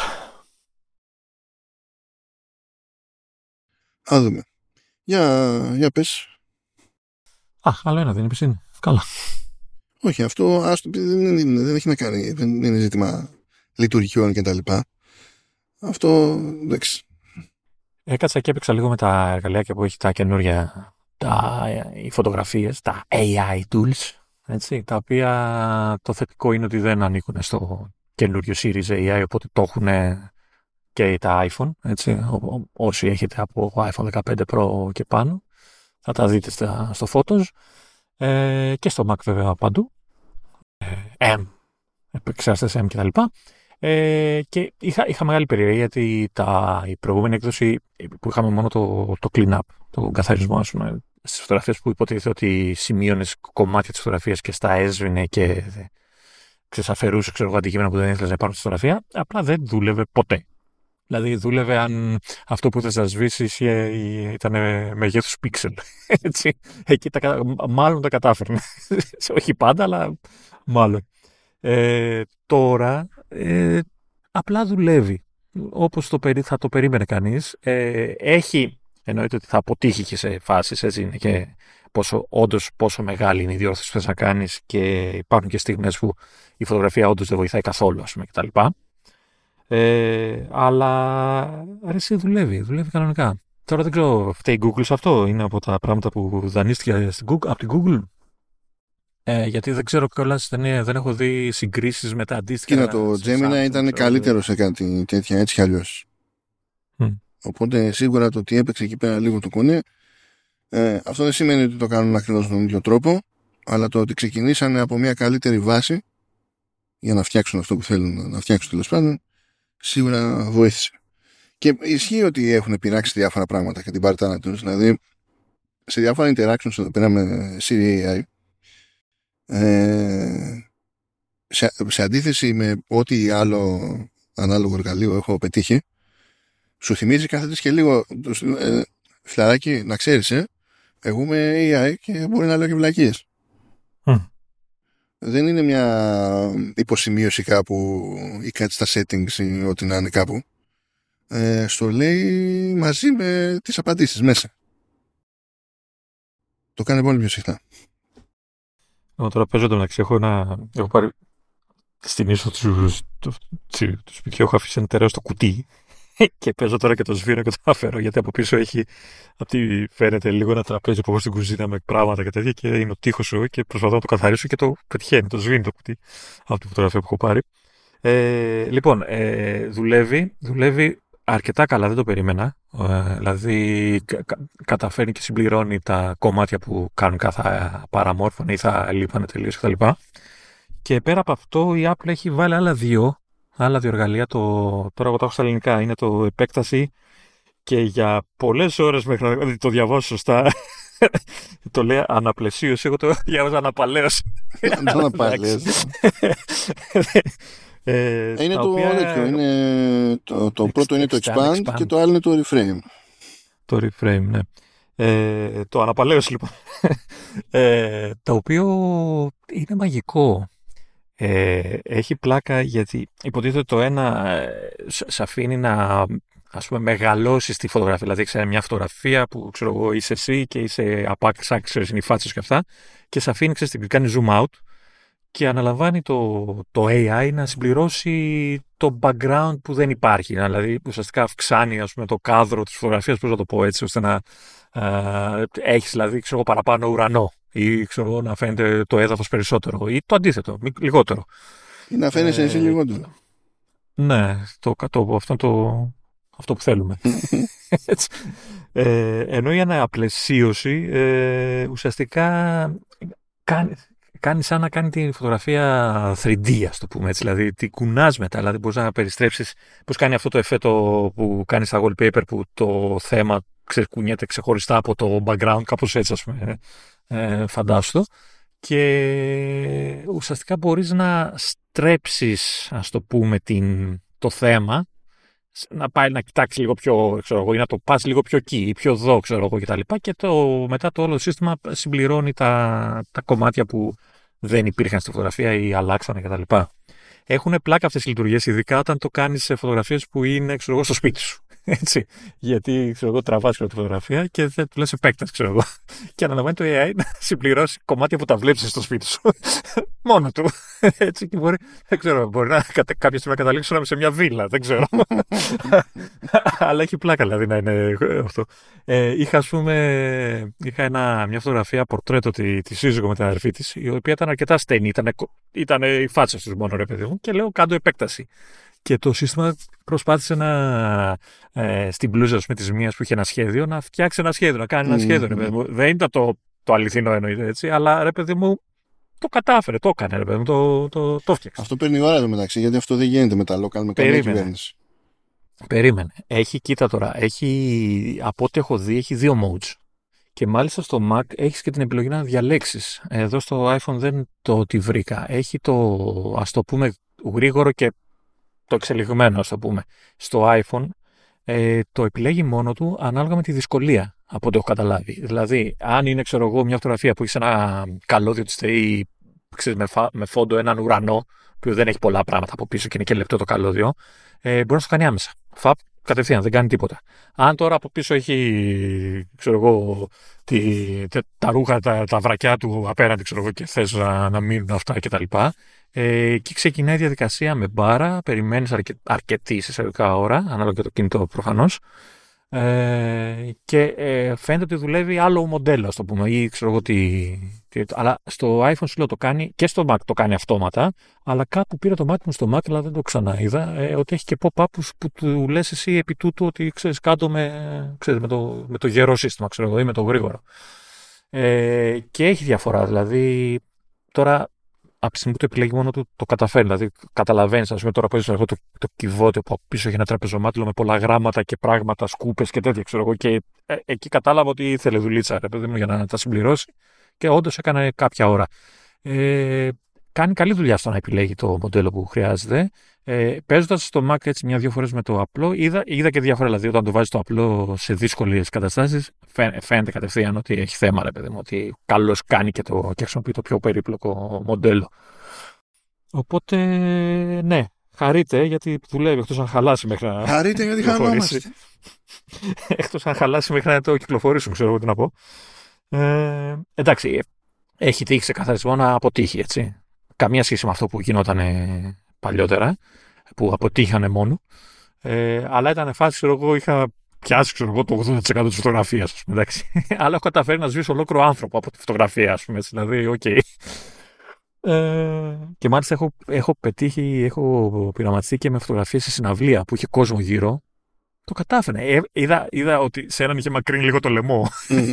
Α, δούμε. Για πες. Άλλο ένα δεν είπες είναι. Καλά. Όχι, αυτό δεν έχει να κάνει. Δεν είναι ζήτημα λειτουργιών και τα λοιπά. Αυτό, εντάξει. Έκατσα και έπαιξα λίγο με τα εργαλεία που έχει τα καινούργια οι φωτογραφίες, τα AI tools, έτσι, τα οποία το θετικό είναι ότι δεν ανήκουν στο καινούριο Series AI, οπότε το έχουν και τα iPhone, έτσι, όσοι έχετε από iPhone 15 Pro και πάνω, θα τα δείτε στο Photos και στο Mac βέβαια παντού, M, επεξεργαστές M κτλ. Και είχα μεγάλη περιέργεια γιατί η προηγούμενη έκδοση που είχαμε μόνο το clean-up, το καθαρισμό στις φωτογραφίες που υποτίθεται ότι σημείωνες κομμάτια της φωτογραφίας και στα έσβηνε και ξεσαφερούσε αντικείμενα που δεν ήθελες να υπάρχουν στη φωτογραφία, απλά δεν δούλευε ποτέ. Δηλαδή δούλευε αν αυτό που θες να σβήσεις ήταν μεγέθους πίξελ. Έτσι. Εκεί μάλλον τα κατάφερνε. Όχι πάντα, αλλά μάλλον. Τώρα απλά δουλεύει όπως θα το περίμενε κανείς. Εννοείται ότι θα αποτύχει και σε φάσεις, έτσι είναι και πόσο μεγάλη είναι η διόρθωση που θες να κάνεις και υπάρχουν και στιγμές που η φωτογραφία όντως δεν βοηθάει καθόλου, ας πούμε, κτλ. Αλλά εσύ δουλεύει κανονικά. Τώρα δεν ξέρω, φταίει Google σε αυτό, είναι από τα πράγματα που δανείστηκε από την Google. Γιατί δεν ξέρω κιόλας, δεν έχω δει συγκρίσεις με τα αντίστοιχα. Κοίτα, το Gemini ήταν καλύτερο σε κάτι τέτοια, έτσι κι αλλιώς. Οπότε σίγουρα το ότι έπαιξε εκεί πέρα λίγο το κονέ, αυτό δεν σημαίνει ότι το κάνουν ακριβώς τον ίδιο τρόπο, αλλά το ότι ξεκινήσανε από μια καλύτερη βάση για να φτιάξουν αυτό που θέλουν να φτιάξουν τέλος πάντων, σίγουρα βοήθησε. Και ισχύει ότι έχουν πειράξει διάφορα πράγματα και την παρτάνα τους. Δηλαδή, σε διάφορα interactions εδώ πέρα με Siri AI, σε αντίθεση με ό,τι άλλο ανάλογο εργαλείο έχω πετύχει, σου θυμίζει κάθε και λίγο φιλαράκι, να ξέρεις, εγώ είμαι AI και μπορεί να λέω και βλακίες. Δεν είναι μια υποσημείωση κάπου ή κάτι στα settings ή ό,τι να είναι κάπου. Στο λέει μαζί με τις απαντήσεις μέσα. Το κάνει πολύ πιο συχνά. Εγώ τώρα παίζω το μεταξύ. Έχω πάρει στην είσοδο του σπιτιού, έχω αφήσει ένα τεράστιο κουτί και παίζω τώρα και το σβήνω και το αφαιρώ, γιατί από πίσω έχει, φαίνεται λίγο ένα τραπέζι που έχω στην κουζίνα με πράγματα και τέτοια και είναι ο τοίχος σου και προσπαθώ να το καθαρίσω και το πετυχαίνει, το σβήνει το κουτί από τη φωτογραφία που έχω πάρει. Λοιπόν, δουλεύει αρκετά καλά, δεν το περίμενα. Δηλαδή καταφέρνει και συμπληρώνει τα κομμάτια που κάνουν κάθε παραμόρφωνα ή θα λείπανε τελείως κτλ. Και πέρα από αυτό η Apple έχει βάλει άλλα δύο εργαλεία. Τώρα εγώ τα έχω στα ελληνικά. Είναι το επέκταση και για πολλές ώρες μέχρι να το διαβάσω σωστά. Το λέει αναπλαισίωση, εγώ το διάβαζα αναπαλαίωση. Αναπαλαίωση. Είναι το τέτοιο. Το πρώτο είναι το expand και το άλλο είναι το reframe. Το reframe, ναι. Το αναπαλαίωση λοιπόν. Το οποίο είναι μαγικό. Έχει πλάκα γιατί υποτίθεται το ένα σε αφήνει να, ας πούμε, μεγαλώσεις τη φωτογραφία. Δηλαδή ξέρει μια φωτογραφία που ξέρω εγώ είσαι εσύ και είσαι απάξα, ξέρεις, είναι οι φάτσες και αυτά, και σε αφήνει, ξέρεις, την κάνει zoom out και αναλαμβάνει το AI να συμπληρώσει το background που δεν υπάρχει. Δηλαδή ουσιαστικά αυξάνει, ας πούμε, το κάδρο της φωτογραφίας, πώς να το πω έτσι, ώστε να έχεις δηλαδή, ξέρω, παραπάνω ουρανό ή ξέρω, να φαίνεται το έδαφος περισσότερο ή το αντίθετο, λιγότερο. Ή να φαίνεσαι εσύ λιγότερο. Ναι, αυτό που θέλουμε. Έτσι. Ενώ η αναπλαισίωση ουσιαστικά κάνει σαν να κάνει τη φωτογραφία 3D, ας το πούμε έτσι. Δηλαδή την κουνάς μετά, δηλαδή μπορείς να περιστρέψεις, πώς κάνει αυτό το εφέτο που κάνει στα wallpaper που το θέμα κουνιέται ξεχωριστά από το background, κάπως έτσι, ας πούμε. Φαντάσου το. Και ουσιαστικά μπορείς να στρέψεις, ας το πούμε, το θέμα, να πάει να κοιτάξει λίγο πιο, ξέρω εγώ, ή να το πας λίγο πιο εκεί ή πιο εδώ, ξέρω εγώ, κτλ. Και μετά το όλο σύστημα συμπληρώνει τα κομμάτια που δεν υπήρχαν στη φωτογραφία ή αλλάξανε κτλ. Έχουν πλάκα αυτές οι λειτουργίες, ειδικά όταν το κάνεις σε φωτογραφίες που είναι, ξέρω εγώ, στο σπίτι σου. Έτσι. Γιατί, ξέρω εγώ, τραβάς τη φωτογραφία και δεν του λες επέκταση, ξέρω εγώ. Και αναλαμβάνει το AI να συμπληρώσει κομμάτια που τα βλέπεις στο σπίτι σου. Μόνο του. Έτσι. Και δεν ξέρω, μπορεί να κάποια στιγμή να καταλήξουν σε μια βίλα. Δεν ξέρω. Αλλά έχει πλάκα, δηλαδή, να είναι αυτό. Είχα μια φωτογραφία πορτρέτο τη σύζυγο με την αδερφή της, η οποία ήταν αρκετά στενή. Ήταν οι φάτσες τους μόνο, ρε παιδί μου. Και λέω, κάντο επέκταση. Και το σύστημα προσπάθησε στην πλούζα με τις μίας που είχε ένα σχέδιο, να φτιάξει ένα σχέδιο, να κάνει ένα σχέδιο. Ρε παιδί μου. Δεν ήταν το αληθινό, εννοείται έτσι, αλλά ρε παιδί μου το κατάφερε, το έκανε, ρε παιδί μου, το φτιάξε. Αυτό παίρνει ώρα εδώ μεταξύ, γιατί αυτό δεν γίνεται με τα local, με καμία κυβέρνηση. Περίμενε. Κοίτα τώρα, από ό,τι έχω δει, έχει δύο modes. Και μάλιστα στο Mac έχεις και την επιλογή να διαλέξεις. Εδώ στο iPhone δεν τη βρήκα. Έχει ας το πούμε, γρήγορο και το εξελιγμένο, ας το πούμε. Στο iPhone το επιλέγει μόνο του ανάλογα με τη δυσκολία, από ό,τι έχω καταλάβει. Δηλαδή, αν είναι, ξέρω εγώ, μια φωτογραφία που έχει ένα καλώδιο της ΤΕΗ, με φόντο έναν ουρανό, που δεν έχει πολλά πράγματα από πίσω και είναι και λεπτό το καλώδιο, μπορεί να το κάνει άμεσα. Φαπ, κατευθείαν, δεν κάνει τίποτα. Αν τώρα από πίσω έχει, ξέρω εγώ, τα ρούχα, τα βρακιά του απέναντι, ξέρω εγώ, και θες να μείνουν αυτά κτλ. Εκεί ξεκινάει η διαδικασία με μπάρα, περιμένεις αρκετή εισαγωγικά ώρα, ανάλογα και το κινητό προφανώς, και φαίνεται ότι δουλεύει άλλο μοντέλο, ας το πούμε, ή ξέρω εγώ αλλά στο iPhone σου λέω το κάνει, και στο Mac το κάνει αυτόματα, αλλά κάπου πήρα το μάτι μου στο Mac, αλλά δεν το ξαναείδα, ότι έχει και pop-up που του λες εσύ επί τούτου ότι ξέρεις κάτω με το γερό σύστημα, ξέρω εγώ, ή με το γρήγορο. Και έχει διαφορά, δηλαδή τώρα από τη στιγμή που το επιλέγει μόνο του, το καταφέρνει. Δηλαδή, καταλαβαίνει, α πούμε, τώρα που έχω το κυβότιο που από πίσω έχει ένα τραπεζομάτιλο με πολλά γράμματα και πράγματα, σκούπες και τέτοια, ξέρω εγώ. Και εκεί κατάλαβα ότι ήθελε δουλίτσα, ρε παιδί μου, για να τα συμπληρώσει. Και όντως έκανε κάποια ώρα. Κάνει καλή δουλειά στο να επιλέγει το μοντέλο που χρειάζεται. Παίζοντας στο Mac έτσι μια-δύο φορές με το απλό, είδα και διάφορα. Δηλαδή, όταν το βάζει το απλό σε δύσκολες καταστάσεις, φαίνεται κατευθείαν ότι έχει θέμα, ρε παιδί μου, ότι καλώς κάνει και χρησιμοποιεί το πιο περίπλοκο μοντέλο. Οπότε, ναι, χαρείτε γιατί δουλεύει εκτός αν χαλάσει μέχρι να. Χαρείτε γιατί χαλόμαστε. Εκτός αν χαλάσει μέχρι να το κυκλοφορήσουν, ξέρω εγώ τι να πω. Εντάξει, έχει τύχει σε καθαρισμό να αποτύχει, έτσι. Καμία σχέση με αυτό που γινόταν παλιότερα, που αποτύχανε μόνο. Αλλά ήταν φάση, ξέρω εγώ, είχα πιάσει, ξέρω εγώ, το 80% της φωτογραφίας, ας πούμε, εντάξει. Αλλά έχω καταφέρει να σβήσω ολόκληρο άνθρωπο από τη φωτογραφία, ας πούμε, έτσι, δηλαδή, οκ. Και μάλιστα έχω πειραματιστεί και με φωτογραφίες σε συναυλία που είχε κόσμο γύρω. Το κατάφερε. Είδα ότι σε έναν είχε μακρύνει λίγο το λαιμό.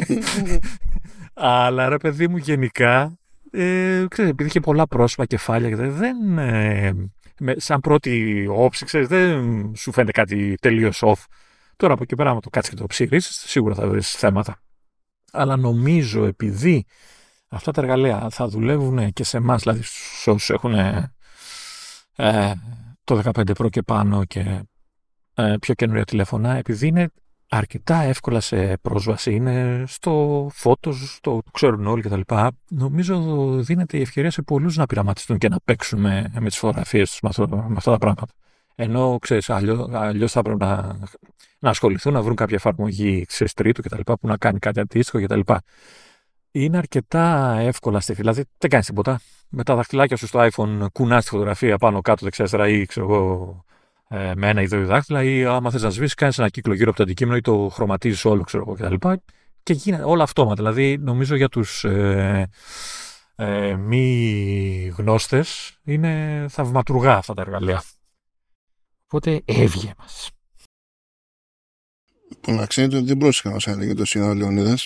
Αλλά ρε παιδί μου, γενικά, ξέρεις, επειδή είχε πολλά πρόσωπα κεφάλια, σαν πρώτη όψη, ξέρεις, δεν σου φαίνεται κάτι τελείως off. Τώρα από εκεί πέρα, άμα το κάτσεις και το ψηρίσεις, σίγουρα θα βρεις θέματα. Αλλά νομίζω, επειδή αυτά τα εργαλεία θα δουλεύουν και σε εμάς, δηλαδή σε όσους έχουν το 15 Pro και πάνω και πιο καινούργια τηλέφωνα, επειδή είναι αρκετά εύκολα σε πρόσβαση, είναι στο Photos, το ξέρουν όλοι κτλ. Νομίζω δίνεται η ευκαιρία σε πολλούς να πειραματιστούν και να παίξουν με τις φωτογραφίες τους με αυτά τα πράγματα. Ενώ, ξέρεις, αλλιώς θα πρέπει να ασχοληθούν, να βρουν κάποια εφαρμογή τρίτου κτλ. Που να κάνει κάτι αντίστοιχο κτλ. Είναι αρκετά εύκολα στη δηλαδή δεν κάνεις τίποτα. Με τα δαχτυλάκια σου στο iPhone κουνάς τη φωτογραφία πάνω κάτω δεξιά ή ξέρω εγώ, με ένα ή δύο δάχτυλα, ή άμα θες να σβήσεις, κάνεις ένα κύκλο γύρω από το αντικείμενο ή το χρωματίζεις όλο, ξέρω εγώ κτλ. Και γίνεται όλα αυτόματα. Δηλαδή, νομίζω για τους μη γνώστες είναι θαυματουργά αυτά τα εργαλεία. Οπότε έβγε μας. Να ξέρετε ότι δεν πρόσεχα όσα έλεγε το σήμερα ο Λεωνίδας.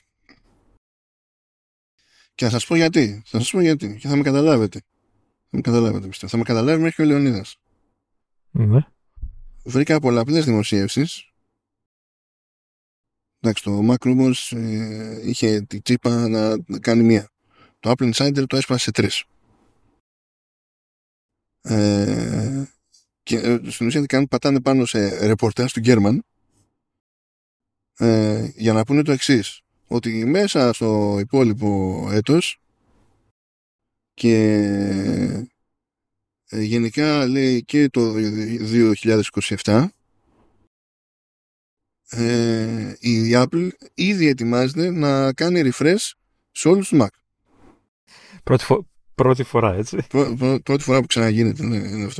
Και θα σας πω γιατί. Και θα με καταλάβετε. Πιστεύω. Θα με καταλάβει μέχρι και ο Λεωνίδας. Ναι. Βρήκα πολλαπλές δημοσίευσεις. Εντάξει, το Mac Rumors είχε τη τσίπα να κάνει μία. Το Apple Insider το έσπασε σε 3. Και στην ουσία πατάνε πάνω σε ρεπορτάζ του Γκέρμαν για να πούνε το εξής, ότι μέσα στο υπόλοιπο έτος και γενικά λέει και το 2027 η Apple ήδη ετοιμάζεται να κάνει refresh σε όλους τους Mac. Πρώτη φορά, έτσι. Πρώτη φορά που ξαναγίνεται, ναι, είναι αυτό.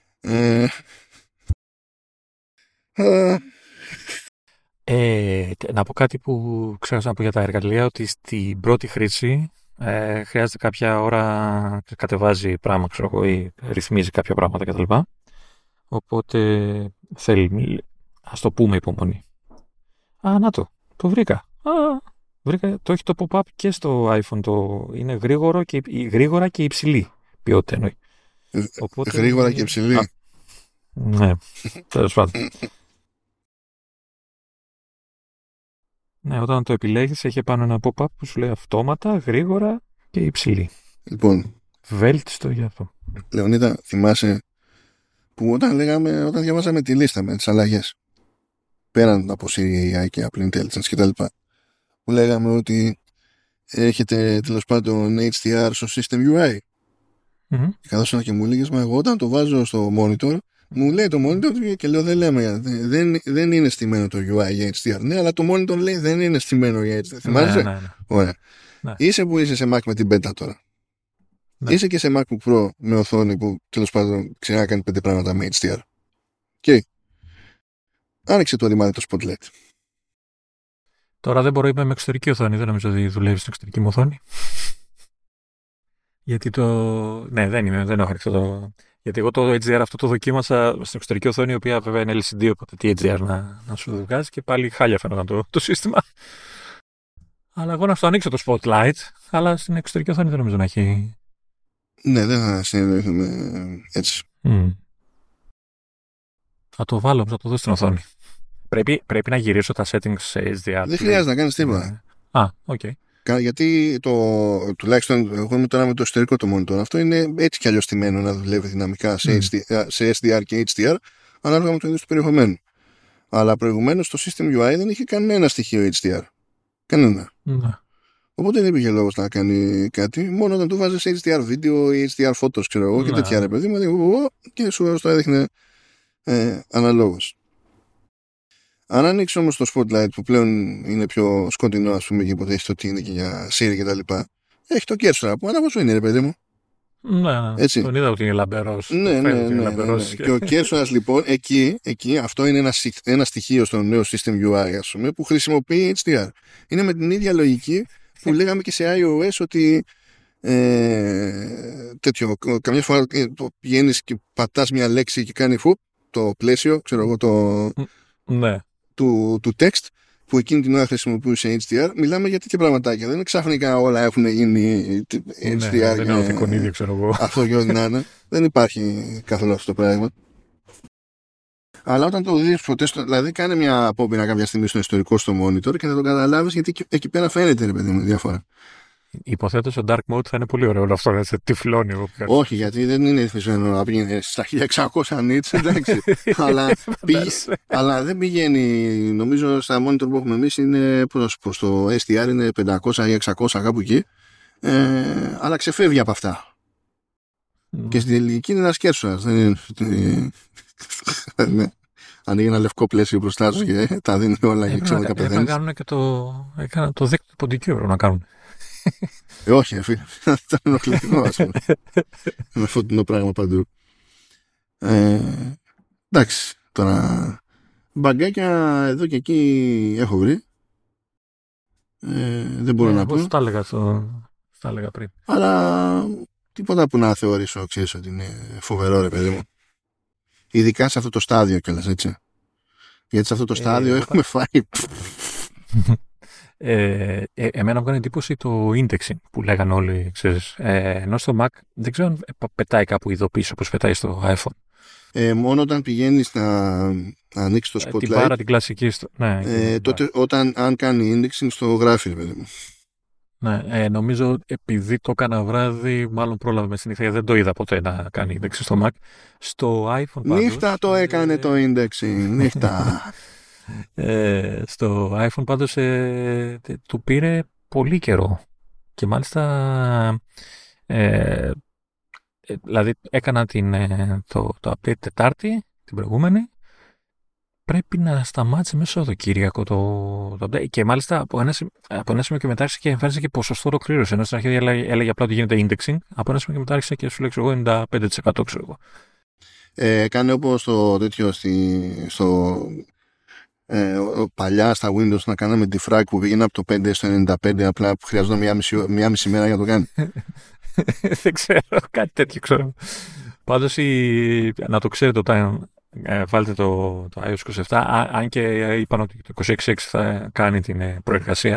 Να πω κάτι που ξέχασα να πω για τα εργαλεία, ότι στην πρώτη χρήση χρειάζεται κάποια ώρα, κατεβάζει πράγμα, ξέρω εγώ, ή ρυθμίζει κάποια πράγματα κτλ. Οπότε θέλει, ας το πούμε, υπομονή. Να το βρήκα. Το έχει το pop-up και στο iPhone. Είναι γρήγορα και υψηλή ποιότητα εννοεί. Οπότε, γρήγορα και υψηλή. Ναι, τέλος πάντων. Ναι, όταν το επιλέγεις έχει πάνω ένα pop-up που σου λέει αυτόματα, γρήγορα και υψηλή. Λοιπόν. Βέλτιστο για αυτό. Λεωνίδα, θυμάσαι που όταν διαβάσαμε τη λίστα με τις αλλαγές, πέραν από Siri AI και Apple Intelligence κτλ., που λέγαμε ότι έχετε τέλος πάντων HDR στο System UI. Και καθώς και μου έλεγες, μα εγώ όταν το βάζω στο monitor, μου λέει το monitor και λέω δεν είναι στημένο το UI για HDR. Ναι, αλλά το monitor λέει δεν είναι στημένο για HDR. Θυμάσαι? Ναι. Ωραία. Ναι. Είσαι που είσαι σε Mac με την beta τώρα. Ναι. Είσαι και σε MacBook Pro με οθόνη που τέλος πάντων ξέρει να κάνει 5 πράγματα με HDR. Και άνοιξε το ρημάδι το Spotlight. Τώρα δεν μπορώ, είμαι με εξωτερική οθόνη. Δεν νομίζω ότι δουλεύει στην εξωτερική μου οθόνη. Γιατί ναι, δεν έχω ανοιχτό το. Γιατί εγώ το HDR αυτό το δοκίμασα στην εξωτερική οθόνη, η οποία βέβαια είναι LCD, οπότε τι HDR να σου βγάζει, και πάλι χάλια φαίνονταν το σύστημα. Αλλά εγώ να στο ανοίξω το Spotlight, αλλά στην εξωτερική οθόνη δεν νομίζω να έχει. Ναι, δεν θα συνεννοηθούμε έτσι. Θα το βάλω, θα το δω στην οθόνη. Πρέπει να γυρίσω τα settings σε HDR. Δεν χρειάζεται να κάνεις τίποτα. Οκ. Γιατί τουλάχιστον εγώ είμαι τώρα με το εσωτερικό το monitor. Αυτό είναι έτσι κι αλλιώς στημένο να δουλεύει δυναμικά σε SDR και HDR ανάλογα με το είδος του περιεχομένου. Αλλά προηγουμένως το System UI δεν είχε κανένα στοιχείο HDR. Κανένα. Ναι. Οπότε δεν υπήρχε λόγος να κάνει κάτι. Μόνο όταν του βάζεις HDR βίντεο ή HDR photos, ξέρω εγώ, και τέτοια ρε παιδί μου, και σου το έδειχνε αναλόγως. Αν ανοίξει όμως το Spotlight που πλέον είναι πιο σκοτεινό, ας πούμε, και υποτίθεται ότι είναι και για Siri και τα λοιπά, έχει το Cursor που ανάβω σου είναι, ρε παιδί μου. Ναι, έτσι. Τον είδα ότι είναι λαμπερός. Ναι. Και ο Cursor λοιπόν, εκεί αυτό είναι ένα στοιχείο στο νέο System UI, ας πούμε, που χρησιμοποιεί HDR. Είναι με την ίδια λογική που λέγαμε και σε iOS ότι τέτοιο, καμιά φορά πηγαίνεις και πατάς μια λέξη και κάνει το πλαίσιο, ξέρω εγώ, ναι. του text, που εκείνη την ώρα χρησιμοποιούσε HDR. Μιλάμε για τέτοια πραγματάκια. Δεν είναι ξαφνικά όλα έχουν γίνει HDR. Ναι, δεν είναι οδικονίδιο, ξέρω εγώ. Αυτό και ό,τι να είναι. Δεν υπάρχει καθόλου αυτό το πράγμα. Αλλά όταν το δεις ποτέ, δηλαδή κάνε μια απόπειρα κάποια στιγμή στο ιστορικό στο monitor και θα το καταλάβεις, γιατί εκεί πέρα φαίνεται, ρε παιδί μου, διαφορά. Υποθέτω στο dark mode θα είναι πολύ ωραίο αυτό, έτσι, τυφλώνει εγώ. Όχι, γιατί δεν είναι εφισμένο να πηγαίνει στα 1600 nits, εντάξει. αλλά δεν πηγαίνει, νομίζω στα monitor που έχουμε εμείς είναι, προς το SDR είναι 500 ή 600 κάπου εκεί, αλλά ξεφεύγει από αυτά. Και στην τελική είναι ένας Cursor. Ναι. Ανοίγει ένα λευκό πλαίσιο μπροστά σου και τα δίνει όλα και ξέρω τα πεθαίνεις. Να κάνουν και το δίκτυο ποντικού να κάνουν. Όχι, φίλε. Θα ήταν ενοχλητικό, ας πούμε. Με φωτεινό πράγμα παντού. Εντάξει, τώρα μπαγκάκια εδώ και εκεί έχω βρει. Δεν μπορώ να πω. Εγώ τα έλεγα πριν. Αλλά τίποτα που να θεωρήσω, ξέρεις, ότι είναι φοβερό, ρε παιδί μου. Ειδικά σε αυτό το στάδιο κιόλας, έτσι. Γιατί σε αυτό το στάδιο έχουμε φάει. Εμένα μου κάνει εντύπωση το indexing που λέγανε όλοι, ξέρεις. Ενώ στο Mac δεν ξέρω αν πετάει κάπου ειδοποίηση όπως πετάει στο iPhone. Μόνο όταν πηγαίνεις να ανοίξεις το Spotlight. Την πάρα την κλασική. Τότε αν κάνει indexing στο γράφει, παιδί μου. Ναι, νομίζω επειδή το έκανα βράδυ, μάλλον πρόλαβε με συνήθεια, δεν το είδα ποτέ να κάνει indexing στο Mac. Στο iPhone πάντως. Νύχτα το έκανε το indexing, νύχτα. Στο iPhone πάντως του πήρε πολύ καιρό. Και μάλιστα δηλαδή έκανα το update Τετάρτη, την προηγούμενη. Πρέπει να σταμάτησε μέσα Σαββατοκύριακο το update. Και μάλιστα από ένα σημείο και μετά άρχισε και εμφάνισε και ποσοστό ολοκλήρωση. Ενώ στην αρχή έλεγε απλά ότι γίνεται indexing. Από ένα σημείο και μετά άρχισε και σου λέει εγώ 95%, ξέρω εγώ. Κάνε όπως το τέτοιο παλιά στα Windows να κάναμε defrag που πήγαινε από το 5 στο 95, απλά που χρειαζόταν μια μισή μέρα για να το κάνει. Δεν ξέρω, κάτι τέτοιο ξέρω. Πάντως να το ξέρετε όταν βάλτε το iOS 27, αν και είπαν ότι το 26.6 θα κάνει την προεργασία,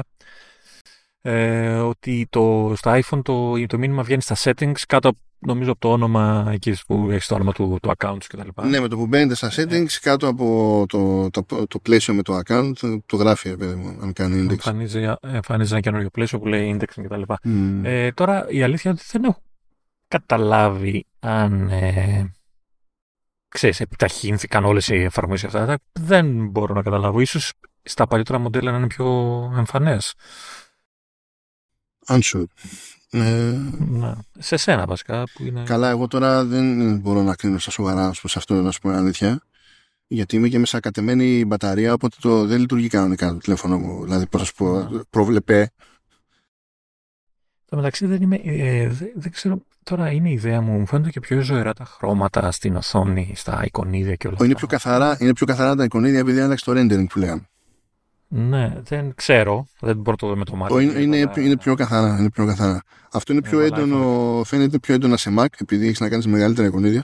ότι στο iPhone το μήνυμα βγαίνει στα settings κάτω νομίζω από το όνομα εκεί που έχει το όνομα του account και τα λοιπά. Ναι, με το που μπαίνετε στα settings κάτω από το πλαίσιο με το account το γράφει, παιδί μου, αν κάνει index. Εμφανίζει ένα καινούριο πλαίσιο που λέει indexing και τα λοιπά. Τώρα η αλήθεια είναι ότι δεν έχω καταλάβει αν ξέρεις, επιταχύνθηκαν όλες οι εφαρμογές αυτά. Δεν μπορώ να καταλάβω. Ίσως στα παλιότερα μοντέλα να είναι πιο εμφανές. Unsure. Σε σένα βασικά που είναι... Καλά, εγώ τώρα δεν μπορώ να κρίνω στα σοβαρά προς αυτό, να σου πω αλήθεια, γιατί είμαι και μέσα κατεμένη μπαταρία, οπότε δεν λειτουργεί κανονικά το τηλέφωνο μου, δηλαδή πώς να σου πω, προβλεπέ. Στο μεταξύ δεν ξέρω, τώρα είναι η ιδέα μου φαίνονται και πιο ζωηρά τα χρώματα στην οθόνη, στα εικονίδια και όλα αυτά. Είναι πιο καθαρά τα εικονίδια επειδή άλλαξε το rendering που λέγαμε. Ναι, δεν ξέρω. Δεν μπορώ να το δω με το μάτι. Είναι πιο καθαρά. Αυτό είναι πιο έντονο, φαίνεται πιο έντονα σε Mac, επειδή έχεις να κάνεις μεγαλύτερα εικονίδια.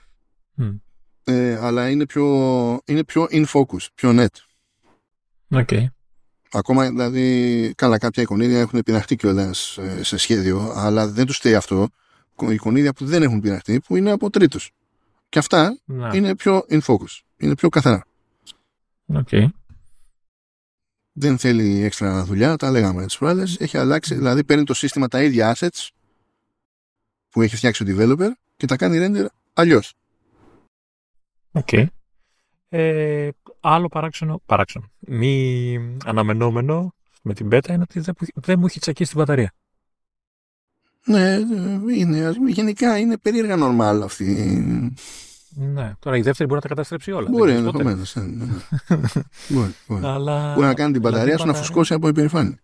Αλλά είναι πιο in focus, πιο net. Okay. Ακόμα, δηλαδή, καλά, κάποια εικονίδια έχουν επιδαχτεί κιόλας σε σχέδιο, αλλά δεν τους φταίει αυτό εικονίδια που δεν έχουν πειραχτεί, που είναι από τρίτους. Και αυτά είναι πιο in focus. Είναι πιο καθαρά. Okay. Δεν θέλει έξτρα δουλειά, τα λέγαμε τις προάλλες. Έχει αλλάξει, δηλαδή παίρνει το σύστημα τα ίδια assets που έχει φτιάξει ο developer και τα κάνει render αλλιώς. Okay. Άλλο παράξενο. Μη αναμενόμενο με την beta είναι ότι δεν μου έχει τσακίσει την μπαταρία. Ναι, γενικά είναι περίεργα normal αυτή. Ναι, τώρα η δεύτερη μπορεί να τα καταστρέψει όλα. Μπορεί ενδεχομένως. Μπορεί να κάνει την μπαταρία σου να φουσκώσει από υπερηφάνεια.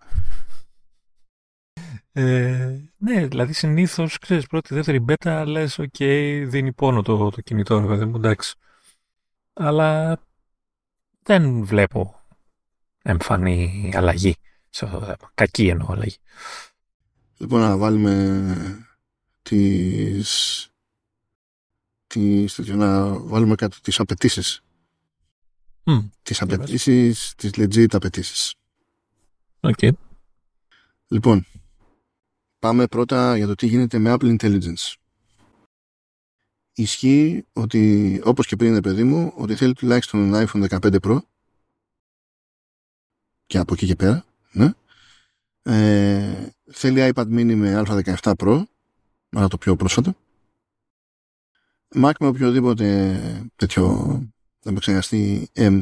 Ναι, δηλαδή συνήθως ξέρεις πρώτη-δεύτερη beta λες ok, δίνει πόνο το κινητό, ρε παιδί μου, εντάξει. Αλλά δεν βλέπω εμφανή αλλαγή σε αυτό το θέμα. Κακή εννοώ αλλαγή. Λοιπόν, να βάλουμε να βάλουμε κάτω τις απαιτήσεις. Τις απαιτήσεις, τις legit απαιτήσεις. Okay. Λοιπόν, πάμε πρώτα για το τι γίνεται με Apple Intelligence. Ισχύει ότι, όπως και πριν, παιδί μου, ότι θέλει τουλάχιστον iPhone 15 Pro και από εκεί και πέρα, ναι. Θέλει iPad mini με α17 Pro, αλλά το πιο πρόσφατο. Mac με οποιοδήποτε τέτοιο επεξεργαστή M.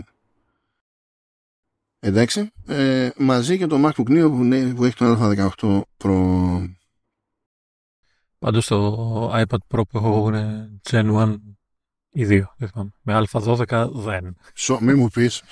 Εντάξει. Μαζί και το MacBook Neo που έχει τον α18 Pro. Πάντως το iPad Pro που έχω είναι Gen 1 ή 2. Με α12 δεν. Μη μου πεις.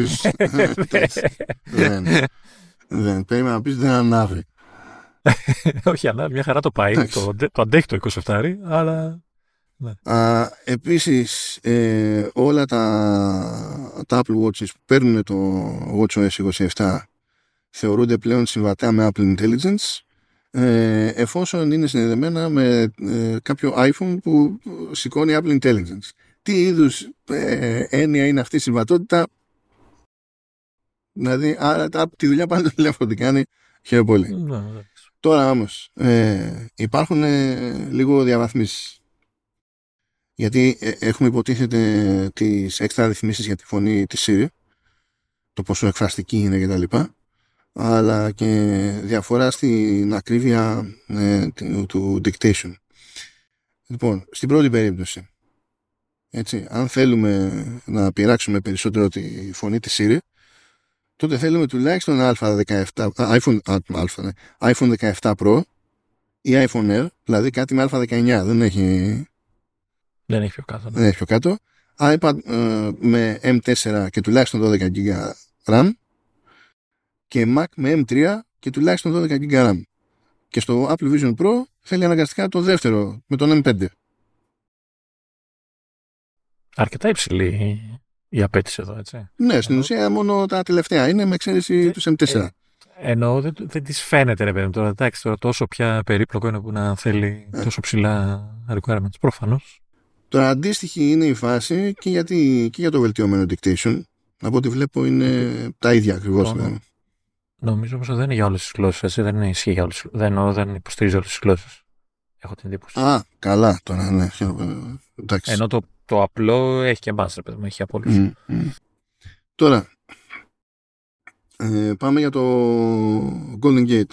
Δεν. Περίμενα να πεις δεν ανάβει. Όχι, ανάβει. Μια χαρά το πάει. Το αντέχει το 27, αλλά... Ναι. Επίσης όλα τα Apple Watches που παίρνουν το WatchOS 27 θεωρούνται πλέον συμβατά με Apple Intelligence εφόσον είναι συνδεδεμένα με κάποιο iPhone που σηκώνει Apple Intelligence. Τι είδους έννοια είναι αυτή η συμβατότητα? Δηλαδή τη δουλειά πάνε το τηλέφωνο την κάνει. Χαίρομαι πολύ. Τώρα όμως υπάρχουν λίγο διαβαθμίσεις. Γιατί έχουμε υποτίθεται τις έξτρα ρυθμίσεις για τη φωνή της Siri, το πόσο εκφραστική είναι κτλ. Αλλά και διαφορά στην ακρίβεια του dictation. Λοιπόν, στην πρώτη περίπτωση, έτσι, αν θέλουμε να πειράξουμε περισσότερο τη φωνή της Siri, τότε θέλουμε τουλάχιστον iPhone 17 Pro ή iPhone Air, δηλαδή κάτι με α19, δεν έχει πιο κάτω. Δεν έχει πιο κάτω. iPad με M4 και τουλάχιστον 12 GB RAM και Mac με M3 και τουλάχιστον 12 GB RAM. Και στο Apple Vision Pro θέλει αναγκαστικά το δεύτερο με τον M5. Αρκετά υψηλή η απέτηση εδώ, έτσι. Ναι, στην ουσία μόνο τα τελευταία είναι με εξαίρεση τους M4. Ενώ δεν της φαίνεται, ρε παιδί τώρα. Εντάξει, τώρα τόσο πια περίπλοκο είναι που να θέλει τόσο ψηλά requirements. Προφανώς. Τώρα αντίστοιχη είναι η φάση και για το βελτιωμένο dictation. Από ό,τι βλέπω είναι τα ίδια ακριβώς. Νομίζω όμως δεν είναι για όλες τις γλώσσες. Δεν είναι ισχύει για όλες. Δεν υποστηρίζει όλες τις γλώσσες. Έχω την εντύπωση. Καλά τώρα, ναι. Εντάξει. Ενώ το απλό έχει και εμάς, ρε παιδί μου, έχει από όλους. Τώρα, πάμε για το Golden Gate.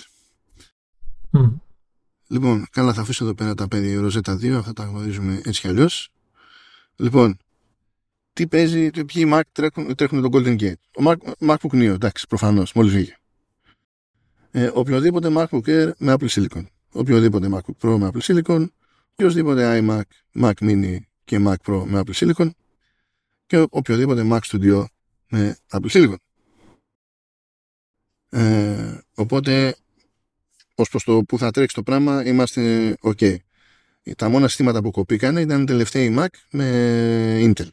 Λοιπόν, καλά, θα αφήσω εδώ πέρα τα περί Rosetta 2, αυτά τα γνωρίζουμε έτσι κι αλλιώς. Λοιπόν, τι παίζει, ποιοι Mac τρέχουν το Golden Gate. Ο MacBook Neo, εντάξει, προφανώς, μόλις βγήκε. Οποιοδήποτε MacBook Air με Apple Silicon. Οποιοδήποτε MacBook Pro με Apple Silicon. Οποιοδήποτε iMac, Mac Mini και Mac Pro με Apple Silicon. Και οποιοδήποτε Mac Studio με Apple Silicon. Οπότε, ως προς το που θα τρέξει το πράγμα, είμαστε ok. Τα μόνα συστήματα που κοπήκανε ήταν οι τελευταίοι Mac με Intel.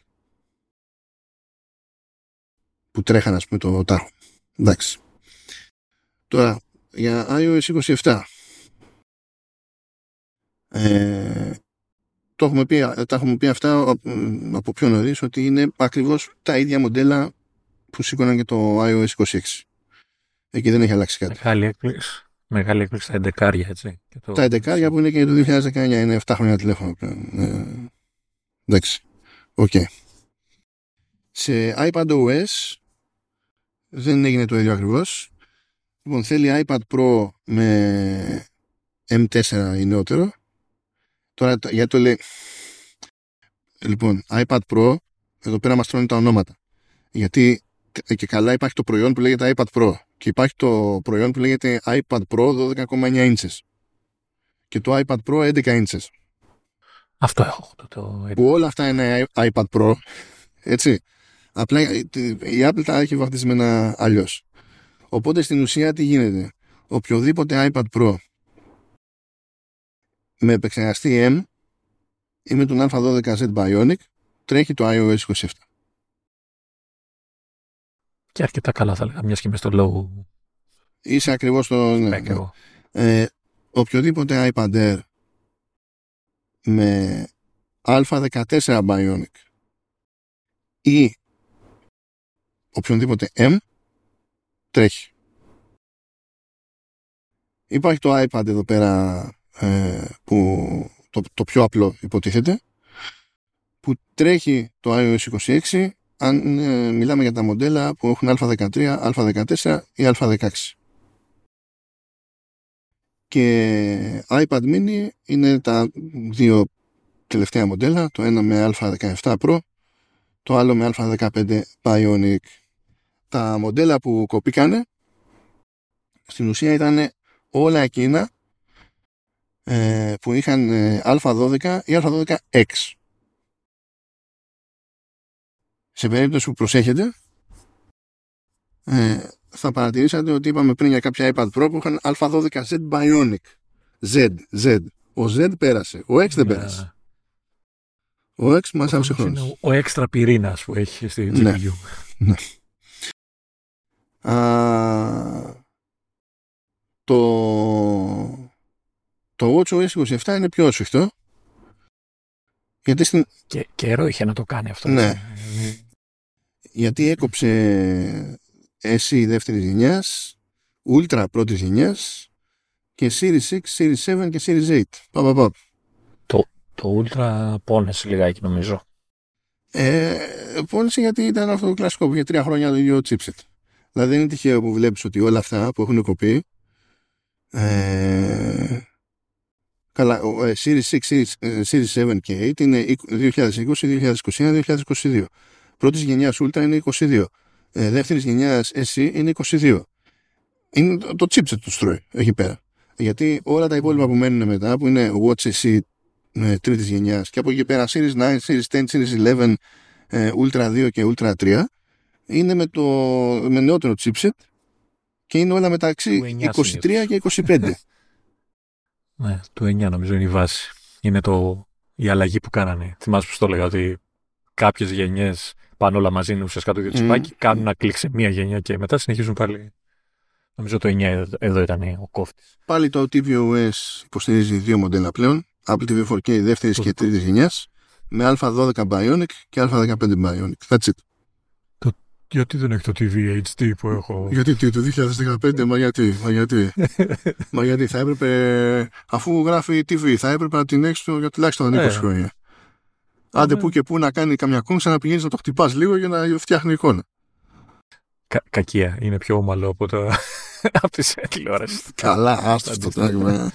Που τρέχανε, ας πούμε, το τάχο. Εντάξει. Τώρα, για iOS 27. Τα έχουμε πει αυτά από πιο νωρίς, ότι είναι ακριβώς τα ίδια μοντέλα που σήκωναν και το iOS 26. Εκεί δεν έχει αλλάξει κάτι. Μεγάλη έκπληξη στα 11, έτσι. Τα 11 που είναι και το 2019, είναι 7 χρόνια τηλέφωνο πλέον. Εντάξει. Οκ. Σε iPadOS δεν έγινε το ίδιο ακριβώς. Λοιπόν, θέλει iPad Pro με M4 ή νεότερο. Τώρα, γιατί το λέει... Λοιπόν, iPad Pro, εδώ πέρα μας τρώνε τα ονόματα. Γιατί και καλά υπάρχει το προϊόν που λέγεται iPad Pro και υπάρχει το προϊόν που λέγεται iPad Pro 12,9 inches και το iPad Pro 11 inches. Αυτό έχω. Που όλα αυτά είναι iPad Pro, έτσι. Απλά η Apple τα έχει βαφτισμένα αλλιώς. Οπότε στην ουσία τι γίνεται? Οποιοδήποτε iPad Pro με επεξεργαστή M ή με τον α12Z Bionic τρέχει το iOS 27. Και αρκετά καλά θα λέγαμε, μιας και μες στο low. Είσαι ακριβώς στο... Ναι. Οποιοδήποτε iPad Air με α14 Bionic ή οποιονδήποτε M τρέχει. Υπάρχει το iPad εδώ πέρα που το πιο απλό υποτίθεται, που τρέχει το iOS 26 αν μιλάμε για τα μοντέλα που έχουν α13, α14 ή α16. Και iPad mini είναι τα δύο τελευταία μοντέλα, το ένα με α17 Pro, το άλλο με α15 Bionic. Τα μοντέλα που κοπήκανε στην ουσία ήταν όλα εκείνα που είχαν α12 ή α12X. Σε περίπτωση που προσέχετε, θα παρατηρήσατε ότι είπαμε πριν για κάποια iPad Pro που είχαν α12Z Bionic. Z. Ο Z πέρασε. Ο X δεν πέρασε. Ο X μας άφησε χρόνος. Ο έξτρα πυρήνας που έχει στη GPU. Ναι. Το WatchOS 27 είναι πιο σφιχτό. Γιατί και καιρό είχε να το κάνει αυτό. Ναι. Γιατί έκοψε SE δεύτερης γενιάς, Ultra πρώτης γενιάς και Series 6, Series 7 και Series 8. Το Ultra πόνεσε λιγάκι νομίζω. Πόνεσε γιατί ήταν αυτό το κλασικό που για 3 χρόνια το ίδιο chipset. Δηλαδή δεν είναι τυχαίο που βλέπεις ότι όλα αυτά που έχουν κοπεί καλά, Series 6, Series 7 και 8 είναι 2020, 2021, 2022. Πρώτης γενιάς Ultra είναι 22. Δεύτερης γενιάς SE είναι 22. Είναι το chipset του τρώει εκεί πέρα. Γιατί όλα τα υπόλοιπα που μένουν μετά, που είναι Watch SE τρίτης γενιάς και από εκεί πέρα Series 9, Series 10, Series 11, Ultra 2 και Ultra 3, είναι με νεότερο chipset και είναι όλα μεταξύ 23 και 25. Ναι, το 9 νομίζω είναι η βάση. Είναι η αλλαγή που κάνανε. Θυμάσαι πως το έλεγα ότι κάποιες γενιές πάνε όλα μαζί, είναι ουσιαστικά το ίδιο τσιπάκι, κάνουν να κλείξει μία γενιά και μετά συνεχίζουν πάλι. Νομίζω το 9 εδώ ήταν ο κόφτης. Πάλι το tvOS υποστηρίζει δύο μοντέλα πλέον. Apple TV 4K δεύτερης και τρίτης γενιάς με α12 Bionic και α15 Bionic. That's it. Γιατί δεν έχει το TV HD που έχω? Γιατί το 2015, μα γιατί θα έπρεπε, αφού γράφει TV, θα έπρεπε να την έχεις για τουλάχιστον 20 χρόνια. Άντε που και που να κάνει καμιά κόμψα να πηγαίνεις να το χτυπάς λίγο για να φτιάχνει εικόνα. Κακία. Είναι πιο ομαλό από από τις τηλεόρασεις. Καλά, άστος το πράγμα.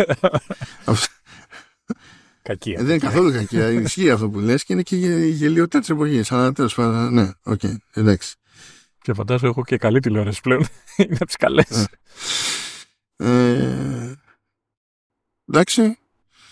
Κακία. Δεν είναι καθόλου κακία. Ισχύει αυτό που λες και είναι και η γελιότητα της εποχής. Αλλά τέλος πάντων, ναι, οκ, εντάξει. Και φαντάζομαι έχω και καλή τηλεόραση πλέον. Είναι από τις καλές. Εντάξει.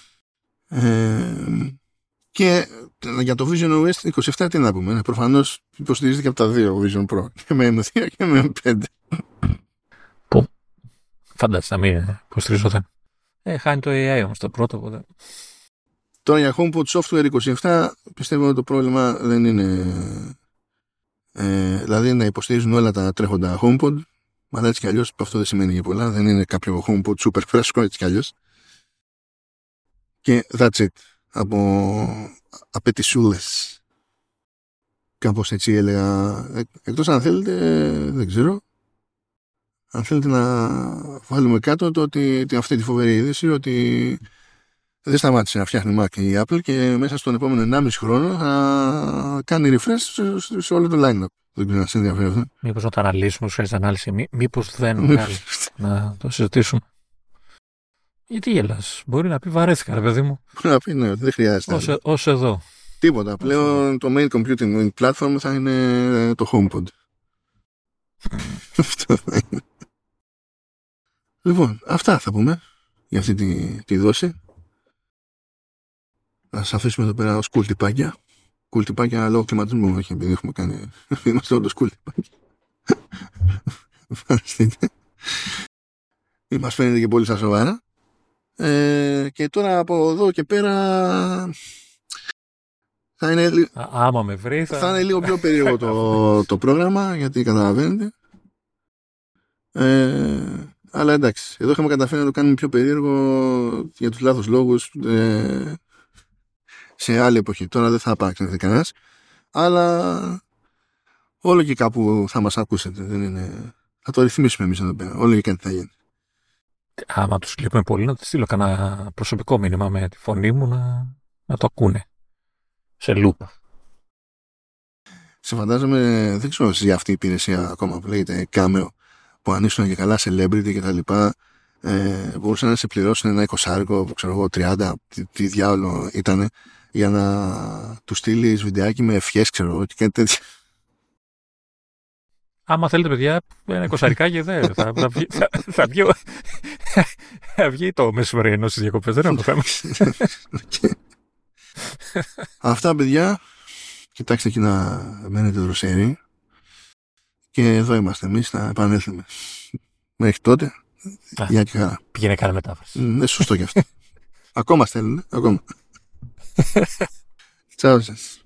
Και για το Vision OS 27 τι να πούμε. Προφανώς υποστηρίζεται και από τα δύο Vision Pro. Και με M2 και με M5. Φαντάζεσαι να μην υποστηριζόταν. Χάνει το AI όμως το πρώτο. Οπότε. Τώρα για HomePod Software 27 πιστεύω ότι το πρόβλημα δεν είναι δηλαδή να υποστηρίζουν όλα τα τρέχοντα HomePod, αλλά έτσι κι αλλιώς αυτό δεν σημαίνει για πολλά. Δεν είναι κάποιο HomePod super φρέσκο έτσι κι αλλιώς. Και that's it. Από απαιτησούλες. Κάπως έτσι έλεγα. Εκτός αν θέλετε, δεν ξέρω, αν θέλετε να βάλουμε κάτω το ότι αυτή τη φοβερή είδηση ότι δεν σταμάτησε να φτιάχνει Mac η Apple και μέσα στον επόμενο 1,5 χρόνο θα κάνει refresh σε όλο το line-up. Δεν ξέρω αν σε ενδιαφέρει αυτό. Μήπως να το αναλύσουμε, χρειάζεται ανάλυση. Μήπως δεν βγάλει να το συζητήσουμε. Γιατί γελάς? Μπορεί να πει βαρέθηκα, ρε παιδί μου. Μπορεί να πει, ναι, δεν χρειάζεται. Ως εδώ. Τίποτα. Πλέον το main computing platform θα είναι το HomePod. Αυτό θα είναι. Λοιπόν, αυτά θα πούμε για αυτή τη δόση. Θα σας αφήσουμε εδώ πέρα ως κουλτιπάκια. Κουλτιπάκια λόγω κλιματισμού, όχι επειδή έχουμε κάνει. Είμαστε όντως κουλτιπάκια. Φανταστείτε. Μην μας φαίνεται και πολύ στα σοβαρά. Και τώρα από εδώ και πέρα θα είναι, άμα με βρει, θα είναι λίγο πιο περίεργο το πρόγραμμα, γιατί καταλαβαίνετε. Αλλά εντάξει, εδώ είχαμε καταφέρει να το κάνουμε πιο περίεργο για τους λάθος λόγους σε άλλη εποχή. Τώρα δεν θα απάξετε κανένας, αλλά όλο και κάπου θα μας ακούσετε. Δεν είναι... Θα το ρυθμίσουμε εμείς εδώ πέρα. Όλο και κάτι θα γίνει. Άμα τους λείπουμε πολύ, να τους στείλω κανένα προσωπικό μήνυμα με τη φωνή μου να το ακούνε. Σε λούπα. Σε φαντάζομαι, δεν ξέρω για αυτή η υπηρεσία ακόμα που λέγεται Cameo, που αν ήσουν και καλά celebrity και τα λοιπά, μπορούσαν να σε πληρώσουν ένα 20, ξέρω εγώ, 30, τι διάολο ήτανε, για να του στείλεις βιντεάκι με ευχές, ξέρω εγώ, και κάτι τέτοια. Άμα θέλετε, παιδιά, ένα 20 και δεν θα βγει το μεσημερινό στις διακοπές. Δεν είναι το θέμα. Αυτά, παιδιά. Κοιτάξτε εκεί να μένετε δροσεροί. Και εδώ είμαστε εμείς, να επανέλθουμε. Μέχρι τότε, γεια και χαρά. Πήγαινε κάνε μετάφραση. Είναι σωστό κι αυτό. Ακόμα στέλνουν, ακόμα. Τσάου σας.